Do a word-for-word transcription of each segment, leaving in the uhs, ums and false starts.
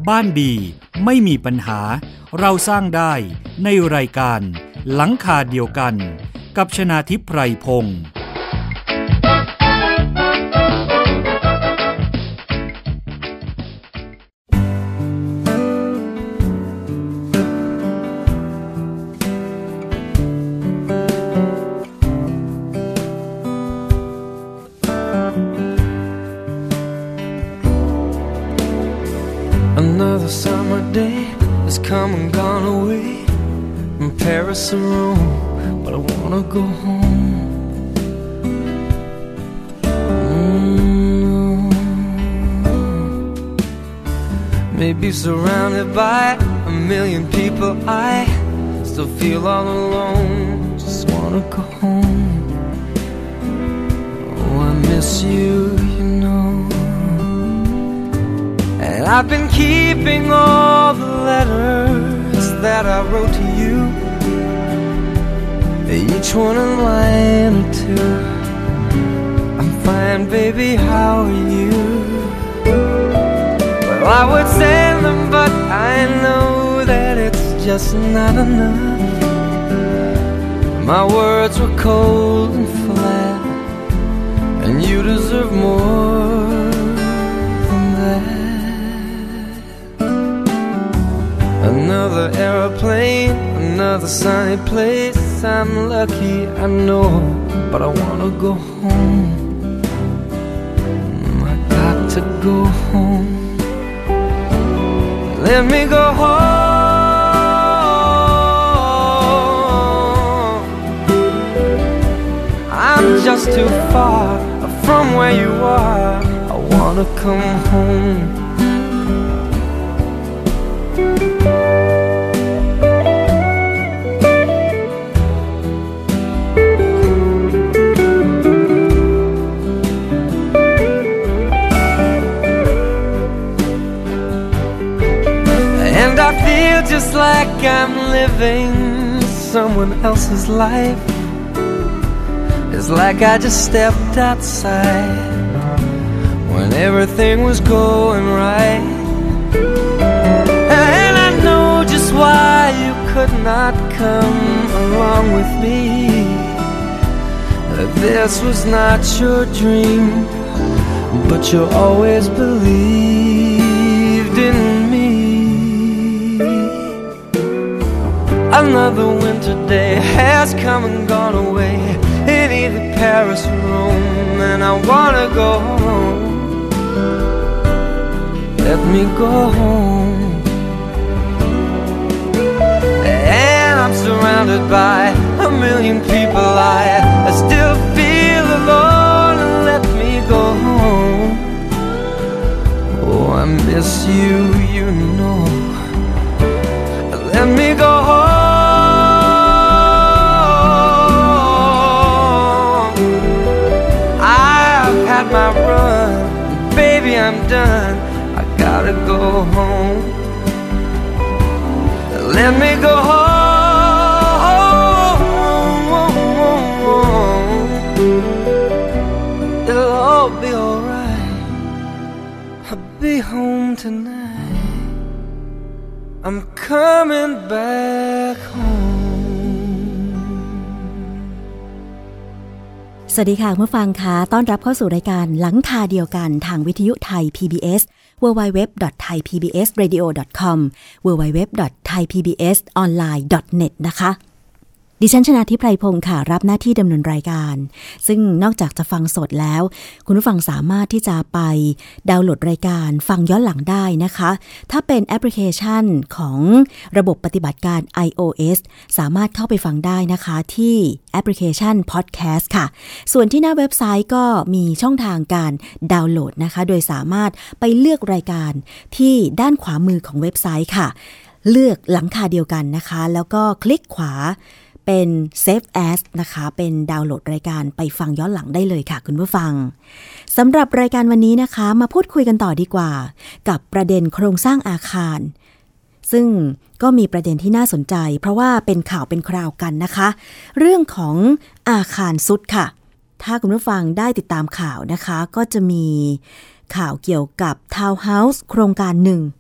บ้านดีไม่มีปัญหาเราสร้างได้ในรายการหลังคาเดียวกันกับชนาธิป ไพรพงศ์ Another summer day has come and gone away from Paris or Rome, but I wanna go home. Mm-hmm. Maybe surrounded by a million people, I still feel all alone. Just wanna go home. Oh, I miss you, you know. And I've been keeping all the letters that I wrote to you, each one a line or two. I'm fine, baby, how are you? Well, I would send them, but I know that it's just not enough. My words were cold and flat, and you deserve more than that. Another aeroplane, another sunny place. I'm lucky, I know, but I wanna go home. I got to go home. Let me go home. I'm just too far from where you are. I wanna come home. I feel just like I'm living someone else's life. It's like I just stepped outside when everything was going right. And I know just why you could not come along with me. That this was not your dream, but you always believed in me. Another winter day has come and gone away in either Paris or Rome, and I wanna go home. Let me go home. And I'm surrounded by a million people. I, I still feel alone. Let me go home. Oh, I miss you, you know. Let me go home. My run, baby, I'm done. I gotta go home. Let me go home. It'll all be alright. I'll be home tonight. I'm coming back home. สวัสดีค่ะผู้ฟังคะต้อนรับเข้าสู่รายการหลังคาเดียวกันทางวิทยุไทย พี บี เอส ดับเบิลยู ดับเบิลยู ดับเบิลยู ดอท ไทย พี บี เอส เรดิโอ ดอท คอม ดับเบิลยู ดับเบิลยู ดับเบิลยู ดอท ไทย พี บี เอส ออนไลน์ ดอท เน็ต นะคะดิฉันชนาธิป ไพรพงศ์ค่ะรับหน้าที่ดำเนินรายการซึ่งนอกจากจะฟังสดแล้วคุณผู้ฟังสามารถที่จะไปดาวน์โหลดรายการฟังย้อนหลังได้นะคะถ้าเป็นแอปพลิเคชันของระบบปฏิบัติการ iOS สามารถเข้าไปฟังได้นะคะที่แอปพลิเคชัน Podcast ค่ะส่วนที่หน้าเว็บไซต์ก็มีช่องทางการดาวน์โหลดนะคะโดยสามารถไปเลือกรายการที่ด้านขวามือของเว็บไซต์ค่ะเลือกหลังคาเดียวกันนะคะแล้วก็คลิกขวาเป็น Save As นะคะเป็นดาวน์โหลดรายการไปฟังย้อนหลังได้เลยค่ะคุณผู้ฟังสำหรับรายการวันนี้นะคะมาพูดคุยกันต่อดีกว่ากับประเด็นโครงสร้างอาคารซึ่งก็มีประเด็นที่น่าสนใจเพราะว่าเป็นข่าวเป็นคราวกันนะคะเรื่องของอาคารซุดค่ะถ้าคุณผู้ฟังได้ติดตามข่าวนะคะก็จะมีข่าวเกี่ยวกับทาวน์เฮาส์โครงการหนึ่ง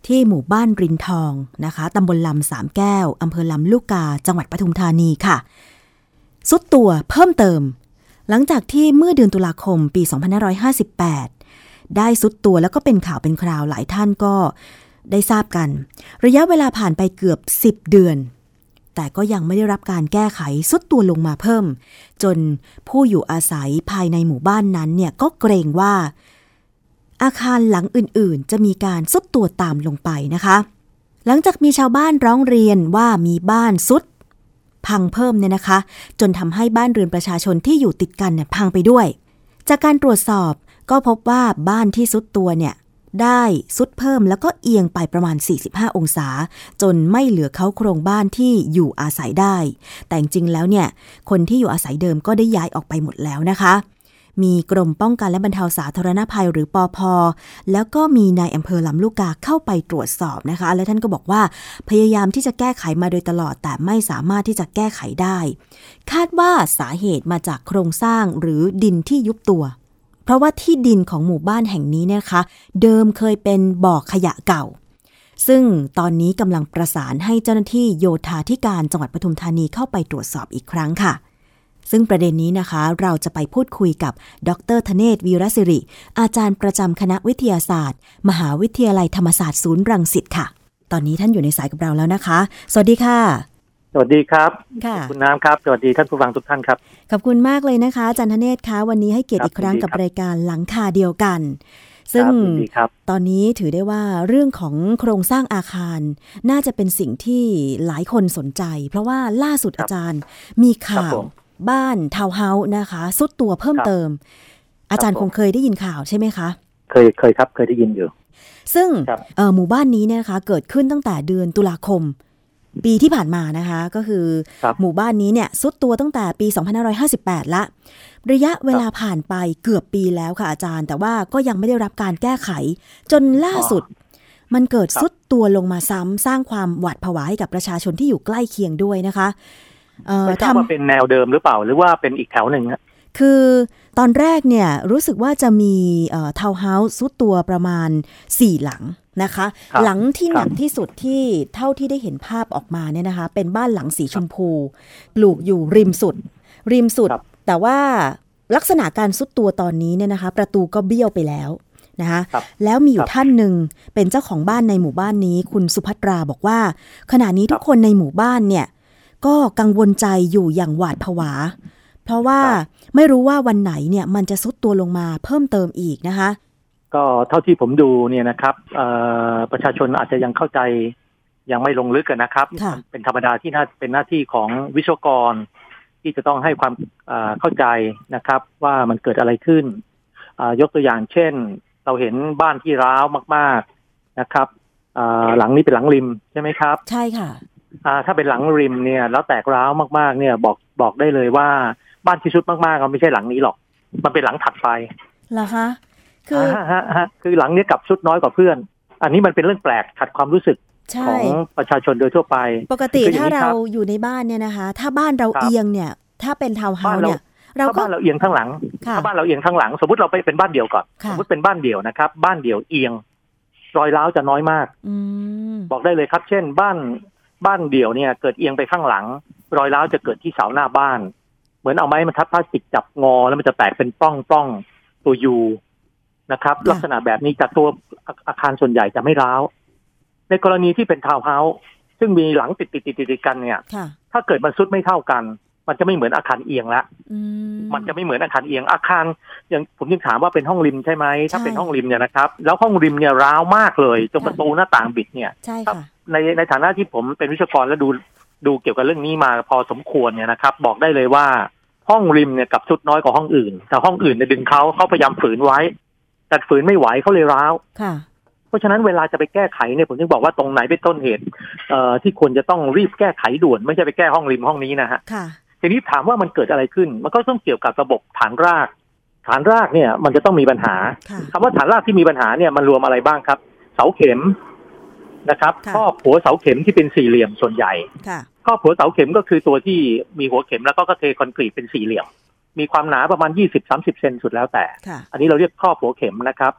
ที่หมู่บ้านรินทองนะคะตำบลลำสามแก้วอำเภอลำลูกกาจังหวัดปทุมธานีค่ะทรุดตัวเพิ่มเติมหลังจากที่เมื่อเดือนตุลาคมปีสองพันห้าร้อยห้าสิบแปดได้ทรุดตัวแล้วก็เป็นข่าวเป็นคราวหลายท่านก็ได้ทราบกันระยะเวลาผ่านไปเกือบสิบเดือนแต่ก็ยังไม่ได้รับการแก้ไขทรุดตัวลงมาเพิ่มจนผู้อยู่อาศัยภายในหมู่บ้านนั้นเนี่ยก็เกรงว่าอาคารหลังอื่นๆจะมีการทรุดตัวตามลงไปนะคะหลังจากมีชาวบ้านร้องเรียนว่ามีบ้านทรุดพังเพิ่มเนี่ยนะคะจนทำให้บ้านเรือนประชาชนที่อยู่ติดกันเนี่ยพังไปด้วยจากการตรวจสอบก็พบว่าบ้านที่ทรุดตัวเนี่ยได้ทรุดเพิ่มแล้วก็เอียงไปประมาณสี่สิบห้าองศาจนไม่เหลือเค้าโครงบ้านที่อยู่อาศัยได้แต่จริงๆแล้วเนี่ยคนที่อยู่อาศัยเดิมก็ได้ย้ายออกไปหมดแล้วนะคะมีกรมป้องกันและบรรเทาสาธารณภัยหรือปภ.แล้วก็มีนายอำเภอลำลูกกาเข้าไปตรวจสอบนะคะและท่านก็บอกว่าพยายามที่จะแก้ไขมาโดยตลอดแต่ไม่สามารถที่จะแก้ไขได้คาดว่าสาเหตุมาจากโครงสร้างหรือดินที่ยุบตัวเพราะว่าที่ดินของหมู่บ้านแห่งนี้นะคะเดิมเคยเป็นบ่อขยะเก่าซึ่งตอนนี้กำลังประสานให้เจ้าหน้าที่โยธาธิการจังหวัดปทุมธานีเข้าไปตรวจสอบอีกครั้งค่ะซึ่งประเด็นนี้นะคะเราจะไปพูดคุยกับดร.ธเนศ วีรศิริอาจารย์ประจำคณะวิทยาศาสตร์มหาวิทยาลัยธรรมศาสตร์ศูนย์รังสิตค่ะตอนนี้ท่านอยู่ในสายกับเราแล้วนะคะสวัสดีค่ะสวัสดีครับค่ะคุณน้ำครับสวัสดีท่านผู้ฟังทุกท่านครับขอบคุณมากเลยนะคะอาจารย์ธเนศคะวันนี้ให้เกียรติอีกครั้งกับรายการหลังคาเดียวกันซึ่งตอนนี้ถือได้ว่าเรื่องของโครงสร้างอาคารน่าจะเป็นสิ่งที่หลายคนสนใจเพราะว่าล่าสุดอาจารย์มีข่าวบ้านทาวน์เฮาส์นะคะทรุดตัวเพิ่มเติมอาจารย์คงเคยได้ยินข่าวใช่ไหมคะเคยเคยครับเคยได้ยินอยู่ซึ่งหมู่บ้านนี้เนี่ยนะคะเกิดขึ้นตั้งแต่เดือนตุลาคมปีที่ผ่านมานะคะก็คือหมู่บ้านนี้เนี่ยทรุดตัวตั้งแต่ปีสองพันห้าร้อยห้าสิบแปดละระยะเวลาผ่านไปเกือบปีแล้วค่ะอาจารย์แต่ว่าก็ยังไม่ได้รับการแก้ไขจนล่าสุดมันเกิดทรุดตัวลงมาซ้ำสร้างความหวาดผวาให้กับประชาชนที่อยู่ใกล้เคียงด้วยนะคะไม่ทราบว่าเป็นแนวเดิมหรือเปล่าหรือว่าเป็นอีกแถวหนึ่งคือตอนแรกเนี่ยรู้สึกว่าจะมีทาวน์เฮาส์ทรุดตัวประมาณสี่หลังนะคะหลังที่หนักที่สุดที่เท่าที่ได้เห็นภาพออกมาเนี่ยนะคะเป็นบ้านหลังสีชมพูปลูกอยู่ริมสุดริมสุดแต่ว่าลักษณะการทรุดตัวตอนนี้เนี่ยนะคะประตูก็เบี้ยวไปแล้วนะคะแล้วมีอยู่ท่านหนึ่งเป็นเจ้าของบ้านในหมู่บ้านนี้คุณสุภัตราบอกว่าขณะนี้ทุกคนในหมู่บ้านเนี่ยก็กังวลใจอยู่อย่างหวาดผวาเพราะว่าไม่รู้ว่าวันไหนเนี่ยมันจะทรุดตัวลงมาเพิ่มเติมอีกนะคะก็เท่าที่ผมดูเนี่ยนะครับประชาชนอาจจะยังเข้าใจยังไม่ลงลึกกันนะครับเป็นธรรมดาที่น่าเป็นหน้าที่ของวิศวกรที่จะต้องให้ความเข้าใจนะครับว่ามันเกิดอะไรขึ้นยกตัวอย่างเช่นเราเห็นบ้านที่ร้าวมากๆนะครับหลังนี้เป็นหลังริมใช่ไหมครับใช่ค่ะถ้าเป็นหลังริมเนี่ยแล้วแตกร้าวมากๆเนี่ยบอกบอกได้เลยว่าบ้านที่สุดมากๆก็ไม่ใช่หลังนี้หรอกมันเป็นหลังถัดไปเหรอคะคือฮะฮะคือหลังนี้กลับสุดน้อยกว่าเพื่อนอันนี้มันเป็นเรื่องแปลกขัดความรู้สึกของประชาชนโดยทั่วไปปกติถ้าเราอยู่ในบ้านเนี่ยนะคะถ้าบ้านเราเอียงเนี่ยถ้าเป็นทาวน์เฮาส์เนี่ยเราก็บ้านเราเอียงทั้งหลังถ้าบ้านเราเอียงทั้งหลังสมมติเราไปเป็นบ้านเดี่ยวก่อนสมมติเป็นบ้านเดี่ยวนะครับบ้านเดี่ยวเอียงรอยร้าวจะน้อยมากบอกได้เลยครับเช่นบ้านบ้านเดี่ยวเนี่ยเกิดเอียงไปข้างหลังรอยร้าวจะเกิดที่เสาหน้าบ้านเหมือนเอาไม้บรรทัดพลาสติกจับงอแล้วมันจะแตกเป็นปล้องปล้องตัวยูนะครับลักษณะแบบนี้จากตัวอาคารส่วนใหญ่จะไม่ร้าวในกรณีที่เป็นทาวน์เฮาส์ซึ่งมีหลังติดติดติดติดกันเนี่ยถ้าเกิดมันซุดไม่เท่ากันมันจะไม่เหมือนอาคารเอียงละมันจะไม่เหมือนอาคารเอียงอาคารอย่างผมยังถามว่าเป็นห้องริมใช่ไหมถ้าเป็นห้องริมเนี่ยนะครับแล้วห้องริมเนี่ยร้าวมากเลยจนประตูหน้าต่างบิดเนี่ยในในฐานะที่ผมเป็นวิศวกรและดูดูเกี่ยวกับเรื่องนี้มาพอสมควรเนี่ยนะครับบอกได้เลยว่าห้องริมเนี่ยกับซุดน้อยกว่าห้องอื่นแต่ห้องอื่นเนี่ยดึงเขาเขาพยายามฝืนไว้แต่ฝืนไม่ไหวเขาเลยร้าวเพราะฉะนั้นเวลาจะไปแก้ไขเนี่ยผมถึงบอกว่าตรงไหนเป็นต้นเหตุเอ่อที่ควรจะต้องรีบแก้ไขด่วนไม่ใช่ไปแก้ห้องริมห้องนี้นะฮะทีนี้ถามว่ามันเกิดอะไรขึ้นมันก็ต้องเกี่ยวกับระบบฐานรากฐานรากเนี่ยมันจะต้องมีปัญหาคำว่าฐานรากที่มีปัญหาเนี่ยมันรวมอะไรบ้างครับเสาเข็มนะครับครอบหัวเสาเข็มที่เป็นสี่เหลี่ยมส่วนใหญ่ครอบหัวเสาเข็มก็คือตัวที่มีหัวเข็มแล้วก็เทคอนกรีตเป็นสี่เหลี่ยมมีความหนาประมาณ ยี่สิบถึงสามสิบ เซนสุดแล้วแต่อันนี้เราเรียกครอบหัวเข็มนะครับ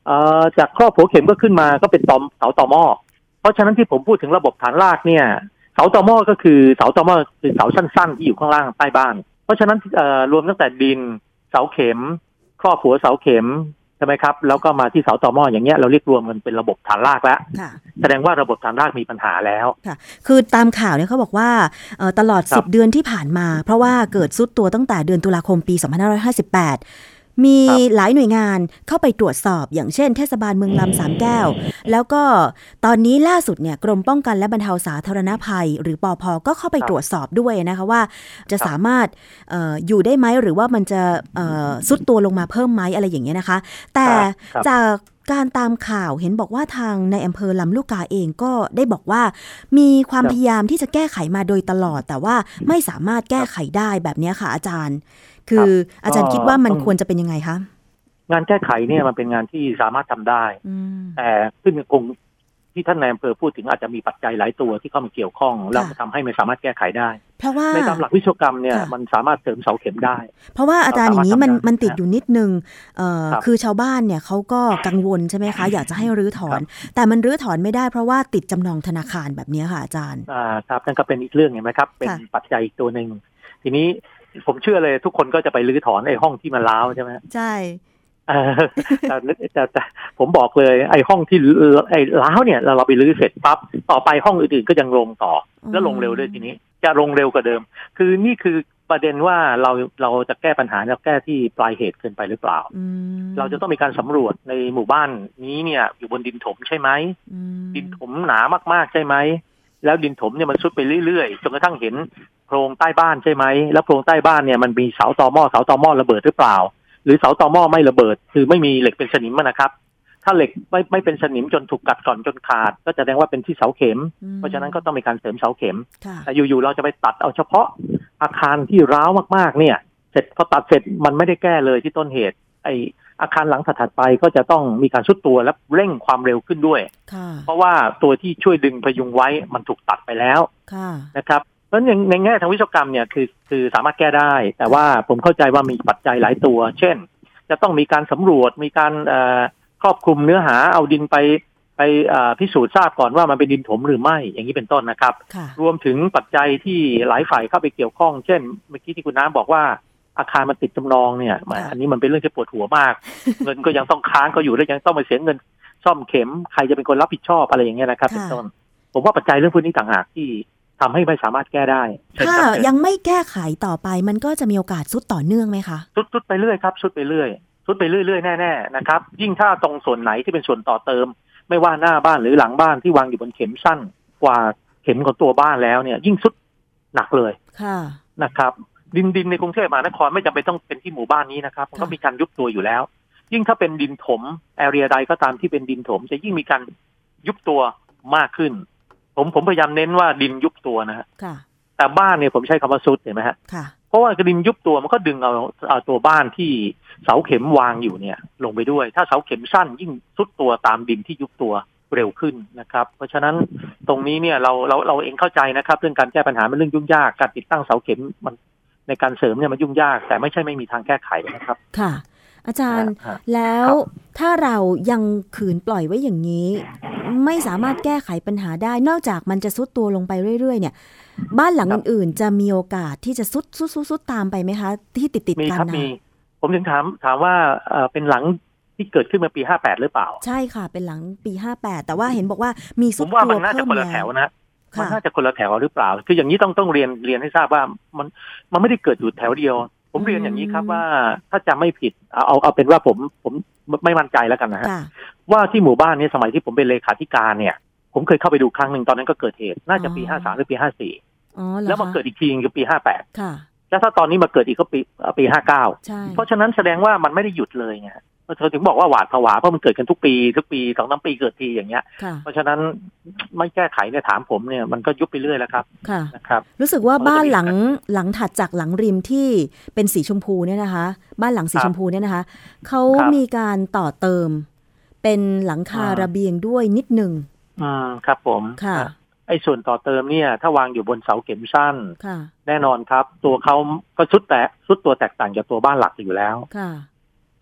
เอ่อจากครอบหัวเข็มก็ขึ้นมาก็เป็นตอมเสาต่อหม้อเพราะฉะนั้นที่ผมพูดถึงระบบฐานรากเนี่ยเสาต่อหม้อก็คือเสาต่อหม้อคือเสาสั้นๆที่อยู่ข้างล่างใต้บ้านเพราะฉะนั้นเอ่อรวมตั้งแต่ดินเสาเข็มครอบหัวเสาเข็มใช่ไหมครับแล้วก็มาที่เสาต่อหม้ออย่างเงี้ยเราเรียกรวมกันเป็นระบบฐานรากแล้วแสดงว่าระบบฐานรากมีปัญหาแล้วค่ะคือตามข่าวเนี่ยเขาบอกว่าตลอดสิบเดือนที่ผ่านมาเพราะว่าเกิดซุดตัวตั้งแต่เดือนตุลาคมปีสองพันห้าร้อยห้าสิบแปดมีหลายหน่วยงานเข้าไปตรวจสอบอย่างเช่นเทศบาลเมืองลำสามแก้วแล้วก็ตอนนี้ล่าสุดเนี่ยกรมป้องกันและบรรเทาสาธารณภัยหรือปภก็เข้าไปตรวจสอบด้วยนะคะว่าจะสามารถ อ, อ, อยู่ได้ไหมหรือว่ามันจะซุดตัวลงมาเพิ่มไหมอะไรอย่างเงี้ยนะคะแต่จากการตามข่าวเห็นบอกว่าทางในอำเภอลำลูกกาเองก็ได้บอกว่ามีความพยายามที่จะแก้ไขมาโดยตลอดแต่ว่าไม่สามารถแก้ไขได้แบบนี้ค่ะอาจารย์คืออาจารย์คิดว่ามันควรจะเป็นยังไงคะงานแก้ไขเนี่ยมันเป็นงานที่สามารถทำได้แต่ขึ้นคงที่ท่านนายอำเภอพูดถึงอาจจะมีปัจจัยหลายตัวที่เข้ามาเกี่ยวข้องแล้วทำให้ไม่สามารถแก้ไขได้เพราะว่าในตามหลักวิศวกรรมเนี่ยมันสามารถเสริมเสาเข็มได้เพราะว่าอาจารย์อย่างนี้มันมันติดอยู่นิดนึงเอ่อคือชาวบ้านเนี่ยเขาก็กังวลใช่ไหมคะอยากจะให้รื้อถอนแต่มันรื้อถอนไม่ได้เพราะว่าติดจำนองธนาคารแบบนี้ค่ะอาจารย์อ่าครับนั่นก็เป็นอีกเรื่องเห็นไหมครับเป็นปัจจัยอีกตัวนึงทีนี้ผมเชื่อเลยทุกคนก็จะไปรื้อถอนไอ้ห้องที่มันร้าวใช่ไหมใช่แต่แต่แต่ผมบอกเลยไอ้ห้องที่ไอ้ร้าวเนี่ยเราเราไปรื้อเสร็จปั๊บต่อไปห้องอื่นๆก็ยังลงต่อแล้วลงเร็วด้วยทีนี้จะลงเร็วกว่าเดิมคือนี่คือประเด็นว่าเราเราจะแก้ปัญหาเราแก้ที่ปลายเหตุเกินไปหรือเปล่าเราจะต้องมีการสำรวจในหมู่บ้านนี้เนี่ยอยู่บนดินถมใช่ไหมดินถมหนามากๆใช่ไหมแล้วดินถมเนี่ยมันซุดไปเรื่อยๆจนกระทั่งเห็นโพรงใต้บ้านใช่ไหมแล้วโพรงใต้บ้านเนี่ยมันมีเสาตอหม้อเสาตอหม้อระเบิดหรือเปล่าหรือเสาตอหม้อไม่ระเบิดคือไม่มีเหล็กเป็นสนิมนะครับถ้าเหล็กไม่ไม่เป็นสนิมจนถูกกัดก่อนจนขาดก็จะแสดงว่าเป็นที่เสาเข็มเพราะฉะนั้นก็ต้องมีการเสริมเสาเข็มแต่อยู่ๆเราจะไปตัดเอาเฉพาะอาคารที่ร้าวมากๆเนี่ยเสร็จพอตัดเสร็จมันไม่ได้แก้เลยที่ต้นเหตุไออาคารหลังถัดไปก็จะต้องมีการทรุดตัวและเร่งความเร็วขึ้นด้วยเพราะว่าตัวที่ช่วยดึงพยุงไว้มันถูกตัดไปแล้วนะครับเพราะฉะนั้นในแง่ทางวิศวกรรมเนี่ยคือคือสามารถแก้ได้แต่ว่าผมเข้าใจว่ามีปัจจัยหลายตัวเช่นจะต้องมีการสำรวจมีการครอบคลุมเนื้อหาเอาดินไปไปพิสูจน์ทราบก่อนว่ามันเป็นดินถมหรือไม่อย่างนี้เป็นต้นนะครับรวมถึงปัจจัยที่หลายฝ่ายเข้าไปเกี่ยวข้องเช่นเมื่อกี้ที่คุณน้ำบอกว่าอาคารมันติดจำนองเนี่ยอันนี้มันเป็นเรื่องที่ปวดหัวมาก เงินก็ยังต้องค้างก็อยู่แล้วยังต้องไปเสียเงินซ่อมเข็มใครจะเป็นคนรับผิดชอบอะไรอย่างเงี้ยนะครับเป็นต้นผมว่าปัจจัยเรื่องพวกนี้ต่างหากที่ทำให้ไม่สามารถแก้ได้ถ้ายังไม่แก้ไขต่อไปมันก็จะมีโอกาสซุดต่อเนื่องไหมคะซุดๆไปเรื่อยครับซุดไปเรื่อยซุดไปเรื่อยๆแน่ๆนะครับยิ่งถ้าตรงส่วนไหนที่เป็นส่วนต่อเติมไม่ว่าหน้าบ้านหรือหลังบ้านที่วางอยู่บนเข็มสั้นกว่าเข็มของตัวบ้านแล้วเนี่ยยิ่งซุดหนักเลยนะครับดินดินในกรุงเทพมหานครไม่จำเป็นต้องเป็นที่หมู่บ้านนี้นะครับมันก็มีการยุบตัวอยู่แล้วยิ่งถ้าเป็นดินถมแอเรียใดก็ตามที่เป็นดินถมจะยิ่งมีการยุบตัวมากขึ้นผมผมพยายามเน้นว่าดินยุบตัวนะฮะแต่บ้านเนี่ยผมใช้คำว่าซุดเห็นไหมฮะเพราะว่าดินยุบตัวมันก็ดึงเอาเอาตัวบ้านที่เสาเข็มวางอยู่เนี่ยลงไปด้วยถ้าเสาเข็มสั้นยิ่งซุดตัวตามดินที่ยุบตัวเร็วขึ้นนะครับเพราะฉะนั้นตรงนี้เนี่ยเราเราเราเองเข้าใจนะครับเรื่องการแก้ปัญหามันเรื่องยุ่งยากการติดตั้งเสาเข็มมันในการเสริมเนี่ยมันยุ่งยากแต่ไม่ใช่ไม่มีทางแก้ไขนะครับค่ะอาจารย์แล้วถ้าเรายังขืนปล่อยไว้อย่างนี้ไม่สามารถแก้ไขปัญหาได้นอกจากมันจะซุดตัวลงไปเรื่อยๆเนี่ยบ้านหลังอื่นๆจะมีโอกาสที่จะซุดซุดซุดซุดตามไปไหมคะที่ติดติดกันนะมีผมถึงถามถามว่าเป็นหลังที่เกิดขึ้นมาปีห้าแปดหรือเปล่าใช่ค่ะเป็นหลังปีห้าแปดแต่ว่าเห็นบอกว่ามีซุดตัวเพิ่มแล้วผมว่ามันน่าจะคนละแถวนะมันน่าจะคนละแถวหรือเปล่าคืออย่างนี้ต้องต้องเรียนเรียนให้ทราบว่ามันมันไม่ได้เกิดอยู่แถวเดียวผมเรียนอย่างนี้ครับว่าถ้าจำไม่ผิดเอาเอาเป็นว่าผมผมไม่มั่นใจแล้วกันนะฮะว่าที่หมู่บ้านนี้สมัยที่ผมเป็นเลขาธิการเนี่ยผมเคยเข้าไปดูครั้งหนึ่งตอนนั้นก็เกิดเหตุน่าจะปีห้าสามหรือปีห้าสี่แล้วมาเกิดอีกทีคือปีห้าแปดแล้วถ้าตอนนี้มาเกิดอีกก็ปีปีห้าเก้าเพราะฉะนั้นแสดงว่ามันไม่ได้หยุดเลยไงเธอถึงบอกว่าหวาดผวาเพราะมันเกิดกันทุกปีทุกปีสองสามปีเกิดทีอย่างเงี้ยเพราะฉะนั้นไม่แก้ไขเนี่ยถามผมเนี่ยมันก็ยุบไปเรื่อยแล้วครับนะครับรู้สึกว่าบ้านหลังหลังถัดจากหลังริมที่เป็นสีชมพูเนี่ยนะคะบ้านหลังสีชมพูเนี่ยนะคะเขามีการต่อเติมเป็นหลังคาระเบียงด้วยนิดนึงอืมครับผมค่ะไอ้ส่วนต่อเติมเนี่ยถ้าวางอยู่บนเสาเข็มสั้นแน่นอนครับตัวเขาก็สุดแต่สุดตัวแตกต่างจากตัวบ้านหลักอยู่แล้วค่ะ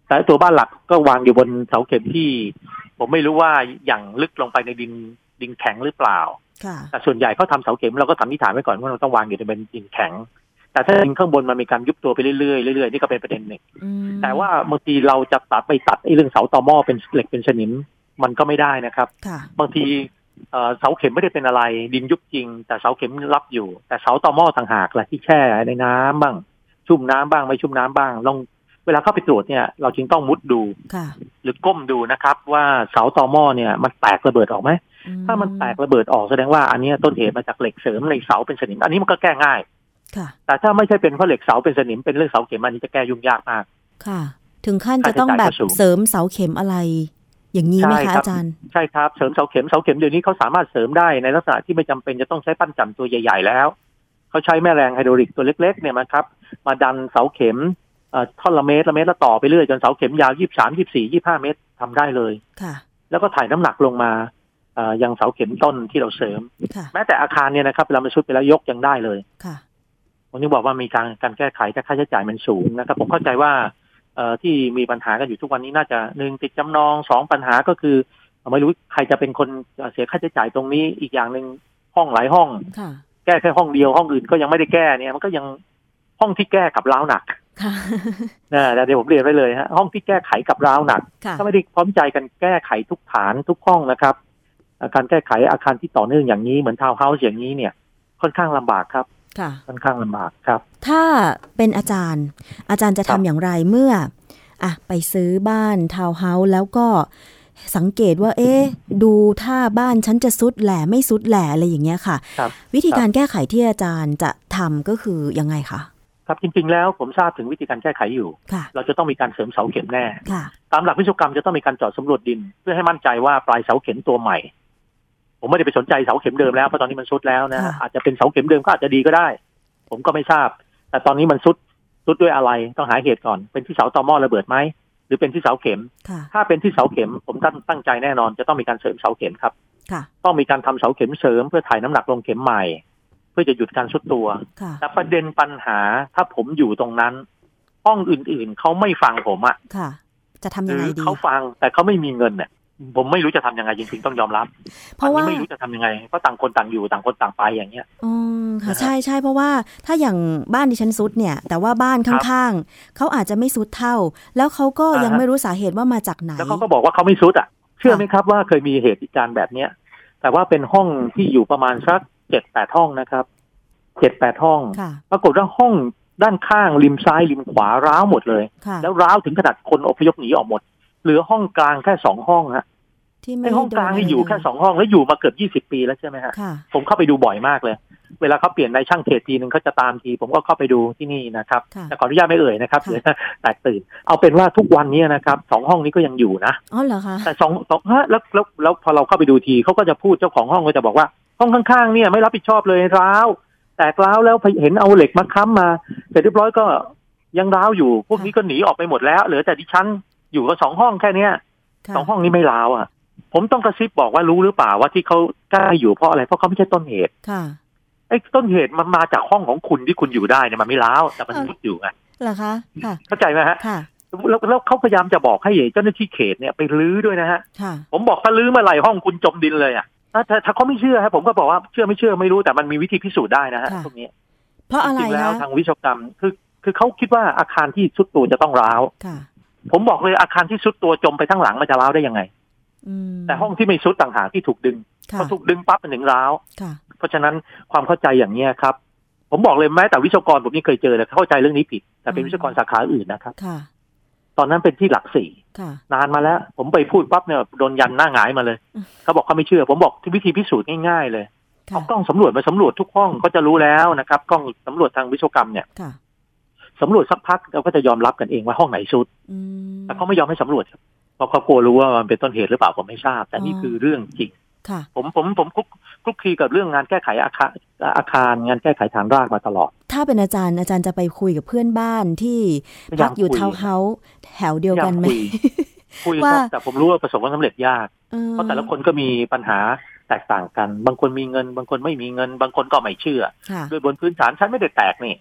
แต่ตัวบ้านหลักก็วางอยู่บนเสาเข็มที่ผมไม่รู้ว่าอย่างลึกลงไปในดินดินแข็งหรือเปล่าแต่ส่วนใหญ่เขาทำเสาเข็มเราก็สันนิษฐานไว้ก่อนว่าเราต้องวางอยู่ในเป็นดินแข็งแต่ถ้าดินข้างบนมันมีการยุบตัวไปเรื่อยๆเรื่อยๆนี่ก็เป็นประเด็นหนึ่งแต่ว่าบางทีเราจะตัดไปตัดไอ้เรื่องเสาตอหม้อเป็นเหล็กเป็นสนิมมันก็ไม่ได้นะครับบางทีเสาเข็มไม่ได้เป็นอะไรดินยุบจริงแต่เสาเข็มรับอยู่แต่เสาตอหม้อต่างหากแหละที่แช่ในน้ำบ้างชุ่มน้ำบ้างไม่ชุ่มน้ำบ้างลองเวลาเข้าไปตรวจเนี่ยเราจึงต้องมุดดูหรือก้มดูนะครับว่าเสาตอหม้อเนี่ยมันแตกระเบิดออกไหมถ้ามันแตกระเบิดออกแสดงว่าอันนี้ต้นเหตุมาจากเหล็กเสริมในเสาเป็นสนิมอันนี้มันก็แก้ง่ายแต่ถ้าไม่ใช่เป็นเพราะเหล็กเสาเป็นสนิมเป็นเรื่องเสาเข็มอันนี้จะแก้ยุ่งยากมากค่ะถึงขั้นจะต้องแบบเสริมเสาเข็มอะไรอย่างนี้ไหมคะอาจารย์ใช่ครับเสริมเสาเข็มเสาเข็มเดี๋ยวนี้เขาสามารถเสริมได้ในลักษณะที่ไม่จำเป็นจะต้องใช้ปั้นจั่นตัวใหญ่ๆแล้วเขาใช้แม่แรงไฮดรอลิกตัวเล็กๆเนี่ยนะครับมาดันเสาเข็มท่อนละเมตรละเมตรแล้วต่อไปเรื่อยจนเสาเข็มยาวยี่สิบสาม ยี่สิบสี่ ยี่สิบห้าเมตรทำได้เลยค่ะแล้วก็ถ่ายน้ำหนักลงมายังเสาเข็มต้นที่เราเสริมแม้แต่อาคารเนี่ยนะครับเวลามันชุดไปแล้วยกยังได้เลยค่ะผมยังบอกว่ามีการการแก้ไขแต่ค่าใช้จ่ายมันสูงนะครับผมเข้าใจว่าที่มีปัญหากันอยู่ทุกวันนี้น่าจะหนึ่งติดจำนองสองปัญหาก็คือไม่รู้ใครจะเป็นคนเสียค่าใช้จ่ายตรงนี้อีกอย่างหนึ่งห้องหลายห้องแก้แค่ห้องเดียวห้องอื่นก็ยังไม่ได้แก้เนี่ยมันก็ยังห้องที่แก้กับร้าวหนักนะเดี๋ยวผมเรียนไว้เลยฮะห้องที่แก้ไขกับร้าวหนักก็ไม่ได้พร้อมใจกันแก้ไขทุกฐานทุกห้องนะครับการแก้ไขอาคารที่ต่อเนื่องอย่างนี้เหมือนทาวน์เฮาส์อย่างนี้เนี่ยค่อนข้างลำบากครับค่อนข้างลำบากครับถ้าเป็นอาจารย์อาจารย์จะทำอย่างไรเมื่ออ่ะไปซื้อบ้านทาวน์เฮาส์แล้วก็สังเกตว่าเอ๊ะดูถ้าบ้านฉันจะซุดแหล่ไม่ซุดแหล่อะไรอย่างเงี้ยค่ะวิธีการแก้ไขที่อาจารย์จะทำก็คือยังไงคะครับจริงๆแล้วผมทราบถึงวิธีการแก้ไขอยู่เราจะต้องมีการเสริมเสาเข็มแน่ตามหลักวิศวกรรมจะต้องมีการเจาะสำรวจดินเพื่อให้มั่นใจว่าปลายเสาเข็มตัวใหม่ผมไม่ได้ไปสนใจเสาเข็มเดิมแล้วเพราะตอนนี้มันซุดแล้วนะอาจจะเป็นเสาเข็มเดิมก็อาจจะดีก็ได้ผมก็ไม่ทราบแต่ตอนนี้มันซุดซุดด้วยอะไรต้องหาเหตุก่อนเป็นที่เสาตอหม้อระเบิดไหมหรือเป็นที่เสาเข็มถ้าเป็นที่เสาเข็มผมตั้งตั้งใจแน่นอนจะต้องมีการเสริมเสาเข็มครับต้องมีการทำเสาเข็มเสริมเพื่อถ่ายน้ำหนักลงเข็มใหม่เพื่อจะหยุดการซุดตัวแต่ประเด็นปัญหาถ้าผมอยู่ตรงนั้นห้องอื่นๆเขาไม่ฟังผมอ่ะจะทำยังไงดีเขาฟังแต่เขาไม่มีเงินเนี่ยผมไม่รู้จะทำยังไงจริงๆต้องยอมรับเพราะว่าไม่รู้จะทำยังไงเพราะต่างคนต่างอยู่ต่างคนต่างไปอย่างเงี้ยอ๋อค่ะใช่ใช่เพราะว่าถ้าอย่างบ้านดิฉันซุดเนี่ยแต่ว่าบ้านข้างๆเขาอาจจะไม่ซุดเท่าแล้วเขาก็ยังไม่รู้สาเหตุว่ามาจากไหนแล้วเขาก็บอกว่าเขาไม่ซุดอ่ะเชื่อไหมครับว่าเคยมีเหตุการณ์แบบเนี้ยแต่ว่าเป็นห้องที่อยู่ประมาณสักเจ็ดแปดห้องนะครับเจ็ดแปดห้องปรากฏว่าห้องด้านข้างริมซ้ายริมขวาร้าวหมดเลยแล้วร้าวถึงขนาดคนอพยพหนีออกหมดเหลือห้องกลางแค่สองห้องฮะในห้องกลางที่อยู่แค่สองห้องแล้วอยู่มาเกือบยี่สิบปีแล้วใช่ไหมฮะผมเข้าไปดูบ่อยมากเลยเวลาเขาเปลี่ยนนายช่างเขตทีนึงเขาจะตามทีผมก็เข้าไปดูที่นี่นะครับแต่ขออนุญาตไม่เอ่ยนะครับเดี๋ยวแตกตื่นเอาเป็นว่าทุกวันนี้นะครับสองห้องนี้ก็ยังอยู่นะอ๋อเหรอคะแต่สองสองฮะแล้วแล้วแล้วพอเราเข้าไปดูทีเขาก็จะพูดเจ้าของห้องก็จะบอกว่าห้องข้างๆเนี่ยไม่รับผิดชอบเลยร้าวแตกร้าวแล้วเห็นเอาเหล็กมาค้ำมาเสร็จเรียบร้อยก็ยังร้าวอยู่พวกนี้ก็หนีออกไปหมดแล้วเหลือแต่ดิฉันอยู่กับสองห้องแค่เนี้ยสองห้องนี้ไม่ร้าวอ่ะผมต้องกระซิบบอกว่ารู้หรือเปล่าว่าที่เขากล้าอยู่เพราะอะไรเพราะเขาไม่ใช่ต้นเหตุค่ะไอ้ต้นเหตุมันมาจากห้องของคุณที่คุณอยู่ได้เนี่ยมันไม่ร้าวแต่มันยุบอยู่ไงเหรอคะค่ะเข้าใจไหมฮะค่ะแล้วแล้วเขาพยายามจะบอกให้เจ้าหน้าที่เขตเนี่ยไปรื้อด้วยนะฮะค่ะผมบอกถ้ารื้อเมื่อไหร่ห้องคุณจมดินเลยอ่ะถ้าถ้าเขาไม่เชื่อฮะผมก็บอกว่าเชื่อไม่เชื่อไม่รู้แต่มันมีวิธีพิสูจน์ได้นะฮะตรงนี้เพราะอะไรจริงแล้วทางวิศวกรรมคือคือเขาคิดว่าอาคารที่ซุดตัวจะต้องร้าวค่ะผมบอกเลยอาคารที่ซุดตัวจมไปทั้งหลังมันจะร้าวได้ยังไงแต่ห้องที่ไม่ซุดต่างหากที่ถูกดึงพอถูกดึงปั๊บมันถึงร้าวเพราะฉะนั้นความเข้าใจอย่างนี้ครับผมบอกเลยแม้แต่วิศวกรผมนี่เคยเจอเลยเข้าใจเรื่องนี้ผิดแต่เป็นวิศวกรสาขาอื่นนะครับตอนนั้นเป็นที่หลักสี่นานมาแล้วผมไปพูดปั๊บเนี่ยโดนยันหน้าหงายมาเลยเขาบอกเขาไม่เชื่อผมบอกวิธีพิสูจน์ง่ายๆเลยเอากล้องสำรวจมาสำรวจทุกห้องก็จะรู้แล้วนะครับกล้องสำรวจทางวิศวกรรมเนี่ยสำรวจสักพักเราก็จะยอมรับกันเองว่าห้องไหนซุดแต่เขาไม่ยอมให้สำรวจครับเพราะเขากลัวรู้ว่ามันเป็นต้นเหตุหรือเปล่าผมไม่ทราบแต่นี่คือเรื่องจริงผมผมผมคลุกคลุกคลีกับเรื่องงานแก้ไขอาคารอาคารงานแก้ไขฐานรากมาตลอดถ้าเป็นอาจารย์อาจารย์จะไปคุยกับเพื่อนบ้านที่พักอยู่ทาวน์เฮาส์แถวเดียวกันไหมคุยครับแต่ผมรู้ว่าประสบความสำเร็จยากเพราะแต่ละคนก็มีปัญหาแตกต่างกันบางคนมีเงินบางคนไม่มีเงินบางคนก็ไม่เชื่อโดยบนพื้นฐานฉันไม่ได้แตกนี่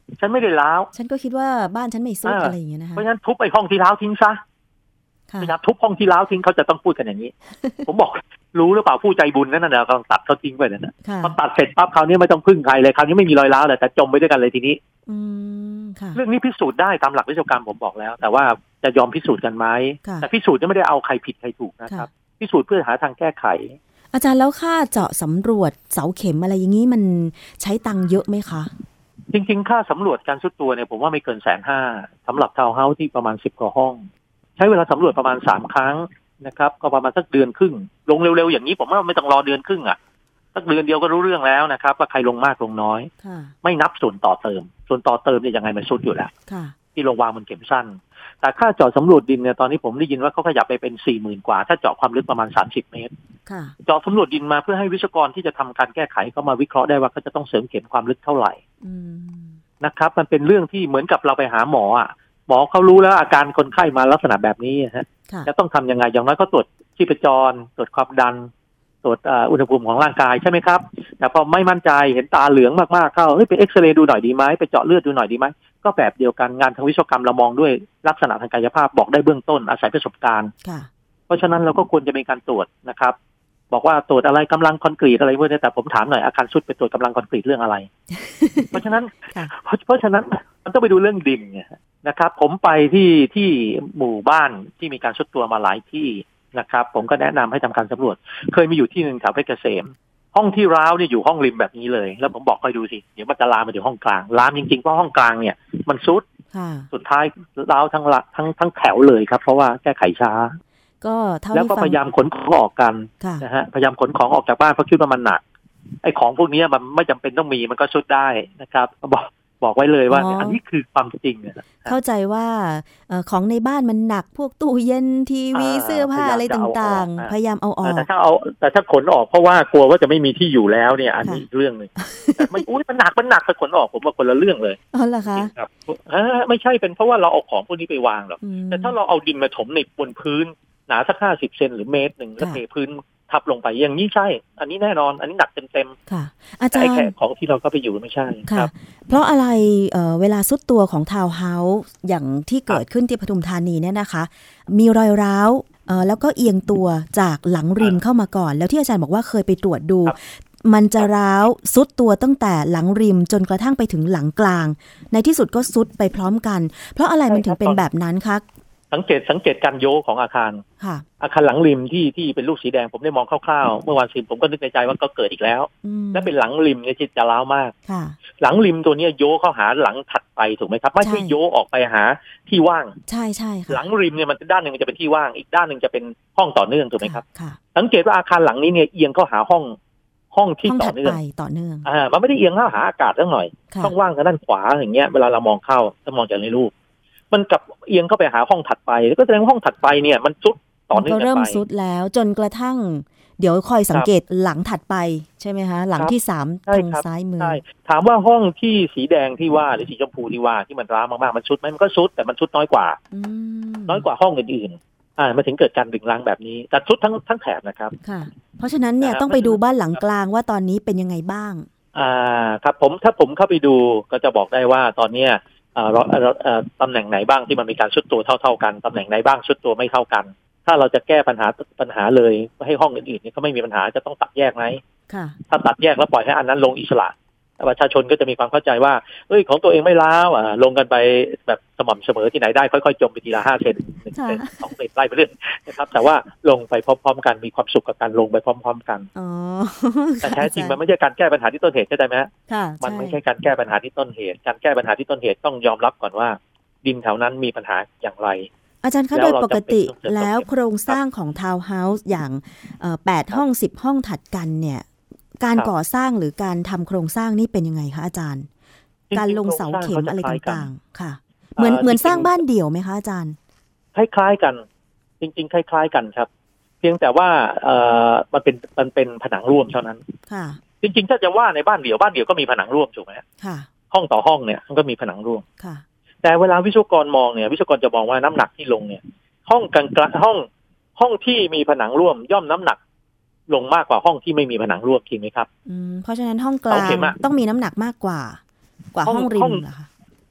ฉันไม่ได้ร้าวฉันก็คิดว่าบ้านฉันไม่ซุดอะไรอย่างเงี้ยนะคะเพราะฉะนั้นทุบไปห้องที่ร้าวทิ้งซะนะครับทุบห้องที่ร้าวทิ้งเขาจะต้องพูดกันอย่างนี้ ผมบอกรู้หรือเปล่าผู้ใจบุญนั่นน่ะกำลังตัดเขาทิ้งไปนั่นน่ะพอตัดเสร็จปั๊บคราวนี้ไม่ต้องพึ่งใครเลยคราวนี้ไม่มีรอยร้าวเลยแต่จมไปด้วยกันเลยทีนี้เรื่องนี้พิสูจน์ได้ตามหลักวิศวกรรมผมบอกแล้วแต่ว่าจะยอมพิสูจน์กันไหมแต่พิสูจน์ไม่ได้เอาใครผิดใครถูกนะครับพิสูจน์เพื่อหาทางแก้ไขอาจารย์แล้วค่าเจาะสำรวจเสาเข็มอะไรอย่างนี้มันใช้ตังค์เยอะไหมคะจริงๆค่าสำรวจการสุดตัวเนี่ยผมว่าไม่เกินแสนห้าสำหรับทาวน์เฮาส์ที่ประมาณสิบกว่าห้องใช้เวลาสำรวจประมาณสามครั้งนะครับก็ประมาณสักเดือนครึ่งลงเร็วๆอย่างนี้ผมว่าไม่ต้องรอเดือนครึ่งอ่ะสักเดือนเดียวก็รู้เรื่องแล้วนะครับว่าใครลงมากลงน้อยไม่นับส่วนต่อเติมส่วนต่อเติมเนี่ยยังไงมันสุดอยู่แล้วที่ลงวางบนเข็มสั้นแต่ค่าเจาะสำรวจดินเนี่ยตอนนี้ผมได้ยินว่าเขาขยับไปเป็น สี่หมื่น กว่าถ้าเจาะความลึกประมาณสามสิบเมตรเจาะสำรวจดินมาเพื่อให้วิศวกรที่จะทำการแก้ไขเขามาวิเคราะห์ได้ว่าเขาจะต้องเสริมเข็มความลึกเท่าไหร่นะครับมันเป็นเรื่องที่เหมือนกับเราไปหาหมออ่ะหมอเขารู้แล้วอาการคนไข้มาลักษณะแบบนี้ฮะจะต้องทำยังไงอย่างน้อยก็ตรวจชีพจรตรวจความดันตรวจอุณหภูมิของร่างกายใช่ไหมครับแต่พอไม่มั่นใจเห็นตาเหลืองมากๆเข้าเฮ้ยไปเอ็กซเรย์ดูหน่อยดีไหมไปเจาะเลือดดูหน่อยดีไหมก็แบบเดียวกันงานทางวิศวกรรมเรามองด้วยลักษณะทางกายภาพบอกได้เบื้องต้นอาศัยประสบการณ์เพราะฉะนั้นเราก็ควรจะมีการตรวจนะครับบอกว่าตรวจอะไรกำลังคอนกรีตอะไรพวกนี้แต่ผมถามหน่อยอาคารสุดไปตรวจกำลังคอนกรีตเรื่องอะไร เพราะฉะนั้นเพราะฉะนั้นมันต้องไปดูเรื่องดินเนี่ยนะครับผมไปที่ที่หมู่บ้านที่มีการสุดตัวมาหลายที่นะครับผมก็แนะนำให้ทำการสำรวจเคยมีอยู่ที่นึงแถวเพชรเกษมห้องที่ร้าวเนี่ยอยู่ห้องริมแบบนี้เลยแล้วผมบอกคอยดูสิเดี๋ยวมันจะลามมาถึงห้องกลางลามจริงๆเพราะห้องกลางเนี่ยมันซุดสุดท้ายร้าวทั้งละทั้งทั้งแถวเลยครับเพราะว่าแก้ไขช้าก็เท่าแล้วก็พยายามขนของออกกันนะฮะพยายามขนของออกจากบ้านเพราะคิดว่ามันหนักไอ้ของพวกนี้มันไม่จำเป็นต้องมีมันก็ซุดได้นะครับบอกบอกไว้เลยว่าอันนี้คือความจริงเข้าใจว่าของในบ้านมันหนักพวกตู้เย็นทีวีเสื้อผ้าอะไรต่างๆพยายามเอาออกแต่ถ้าเอาแต่ถ้าขนออกเพราะว่ากลัวว่าจะไม่มีที่อยู่แล้วเนี่ยอันนี้เรื่องนึงแต่ไม่อุ้ยมันหนักมันหนักไปขนออกผมว่าคนละเรื่องเลยอ๋อเหรอคะครับไม่ใช่เป็นเพราะว่าเราเอาของพวกนี้ไปวางหรอกแต่ถ้าเราเอาดินมาถมในบนพื้นหนาสักห้าสิบเซนหรือเมตรหนึ่งแล้วเทพื้นทับลงไปอย่างนี้ใช่อันนี้แน่นอนอันนี้หนักเต็มๆค่ะอาจารย์แค่ของที่เราก็ไปอยู่ไม่ใช่ครับเพราะอะไร เอ่อ เวลาซุดตัวของทาวน์เฮาส์อย่างที่เกิดขึ้นที่ปทุมธานีเนี่ยนะคะมีรอยร้าวเอ่อแล้วก็เอียงตัวจากหลังริมเข้ามาก่อนแล้วที่อาจารย์บอกว่าเคยไปตรวจดูมันจะร้าวซุดตัวตั้งแต่หลังริมจนกระทั่งไปถึงหลังกลางในที่สุดก็ซุดไปพร้อมกันเพราะอะไรมันถึงเป็นแบบนั้นคะสังเกตสังเกตการโยกของอาคารอาคารหลังริมที่ที่เป็นลูกสีแดงผมได้มองคร่าวๆเมื่อวานซืนผมก็นึกในใจว่าก็เกิดอีกแล้วและเป็นหลังริมเนี่ยที่จะร้าวมากหลังริมตัวนี้โยกเข้าหาหลังถัดไปถูกไหมครับไม่ใช่โยกออกไปหาที่ว่างใช่ใช่หลังริมเนี่ยมันด้านหนึ่งจะเป็นที่ว่างอีกด้านหนึ่งจะเป็นห้องต่อเนื่องถูกไหมครับสังเกตว่าอาคารหลังนี้เนี่ยเอียงเข้าหาห้องห้องที่ต่อเนื่องต่อเนื่องอ่ามันไม่ได้เอียงเข้าหาอากาศสักหน่อยช่องว่างทางด้านขวาอย่างเงี้ยเวลาเรามองเข้าถ้ามองจากในรูปมันกับเอียงเข้าไปหาห้องถัดไปแล้วก็แสดงห้องถัดไปเนี่ยมันซุดต่อเนื่องกันไปเริ่มซุดแล้วจนกระทั่งเดี๋ยวคอยสังเกตหลังถัดไปใช่ไหมคะหลังที่สามทางซ้ายมือถามว่าห้องที่สีแดงที่ว่าหรือสีชมพูที่ว่าที่มันร้าวมากๆมันซุดไหมมันก็ซุดแต่มันซุดน้อยกว่าน้อยกว่าห้องอื่นๆอ่ามาถึงเกิดการดึงล้างแบบนี้แต่ซุดทั้งทั้งแถบนะครับค่ะเพราะฉะนั้นเนี่ยต้องไปดูบ้านหลังกลางว่าตอนนี้เป็นยังไงบ้างอ่าครับผมถ้าผมเข้าไปดูก็จะบอกได้ว่าตอนเนี้ยตำแหน่งไหนบ้างที่มันมีการซุดตัวเท่าๆกันตำแหน่งไหนบ้างซุดตัวไม่เท่ากันถ้าเราจะแก้ปัญหาปัญหาเลยให้ห้องอื่นๆนี่เขาไม่มีปัญหาจะต้องตัดแยกไหมถ้าตัดแยกแล้วปล่อยให้อันนั้นลงอิสระประชาชนก็จะมีความเข้าใจว่าเอ้ยของตัวเองไม่ล้าวอ่ะลงกันไปแบบสม่ำเสมอที่ไหนได้ค่อยๆจมไปทีละห้าเซนหนึ่งเซนสองเซนไล่ไปเรื่อยนะครับแต่ว่าลงไปพร้อมๆกันมีความสุขกับการลงไปพร้อมๆกันแต่แท้จริงมันไม่ใช่การแก้ปัญหาที่ต้นเหตุใช่ไหมฮะมันไม่ใช่การแก้ปัญหาที่ต้นเหตุการแก้ปัญหาที่ต้นเหตุต้องยอมรับก่อนว่าดินแถวนั้นมีปัญหาอย่างไรอาจารย์คะโดยปกติแล้วโครงสร้างของทาวน์เฮาส์อย่างแปดห้องสิบห้องถัดกันเนี่ยการก่อสร้างหรือการทำโครงสร้างนี่เป็นยังไงคะอาจารย์การลงเสาเข็มอะไรต่างๆค่ะเหมือนเหมือนสร้างบ้านเดี่ยวไหมคะอาจารย์คล้ายๆกันจริงๆคล้ายๆกันครับเพียงแต่ว่าเอ่อมันเป็นมันเป็นผนังร่วมเท่านั้นค่ะจริงๆถ้าจะว่าในบ้านเดี่ยวบ้านเดี่ยวก็มีผนังร่วมถูกไหมค่ะห้องต่อห้องเนี่ยมันก็มีผนังร่วมค่ะแต่เวลาวิศวกรมองเนี่ยวิศวกรจะมองว่าน้ำหนักที่ลงเนี่ยห้องกลางห้องห้องที่มีผนังร่วมย่อมน้ำหนักลงมากกว่าห้องที่ไม่มีผนังร่วมจริงไหมครับอืมเพราะฉะนั้นห้องกลางต้องมีน้ำหนักมากกว่ากว่าห้องริมเหรอคะ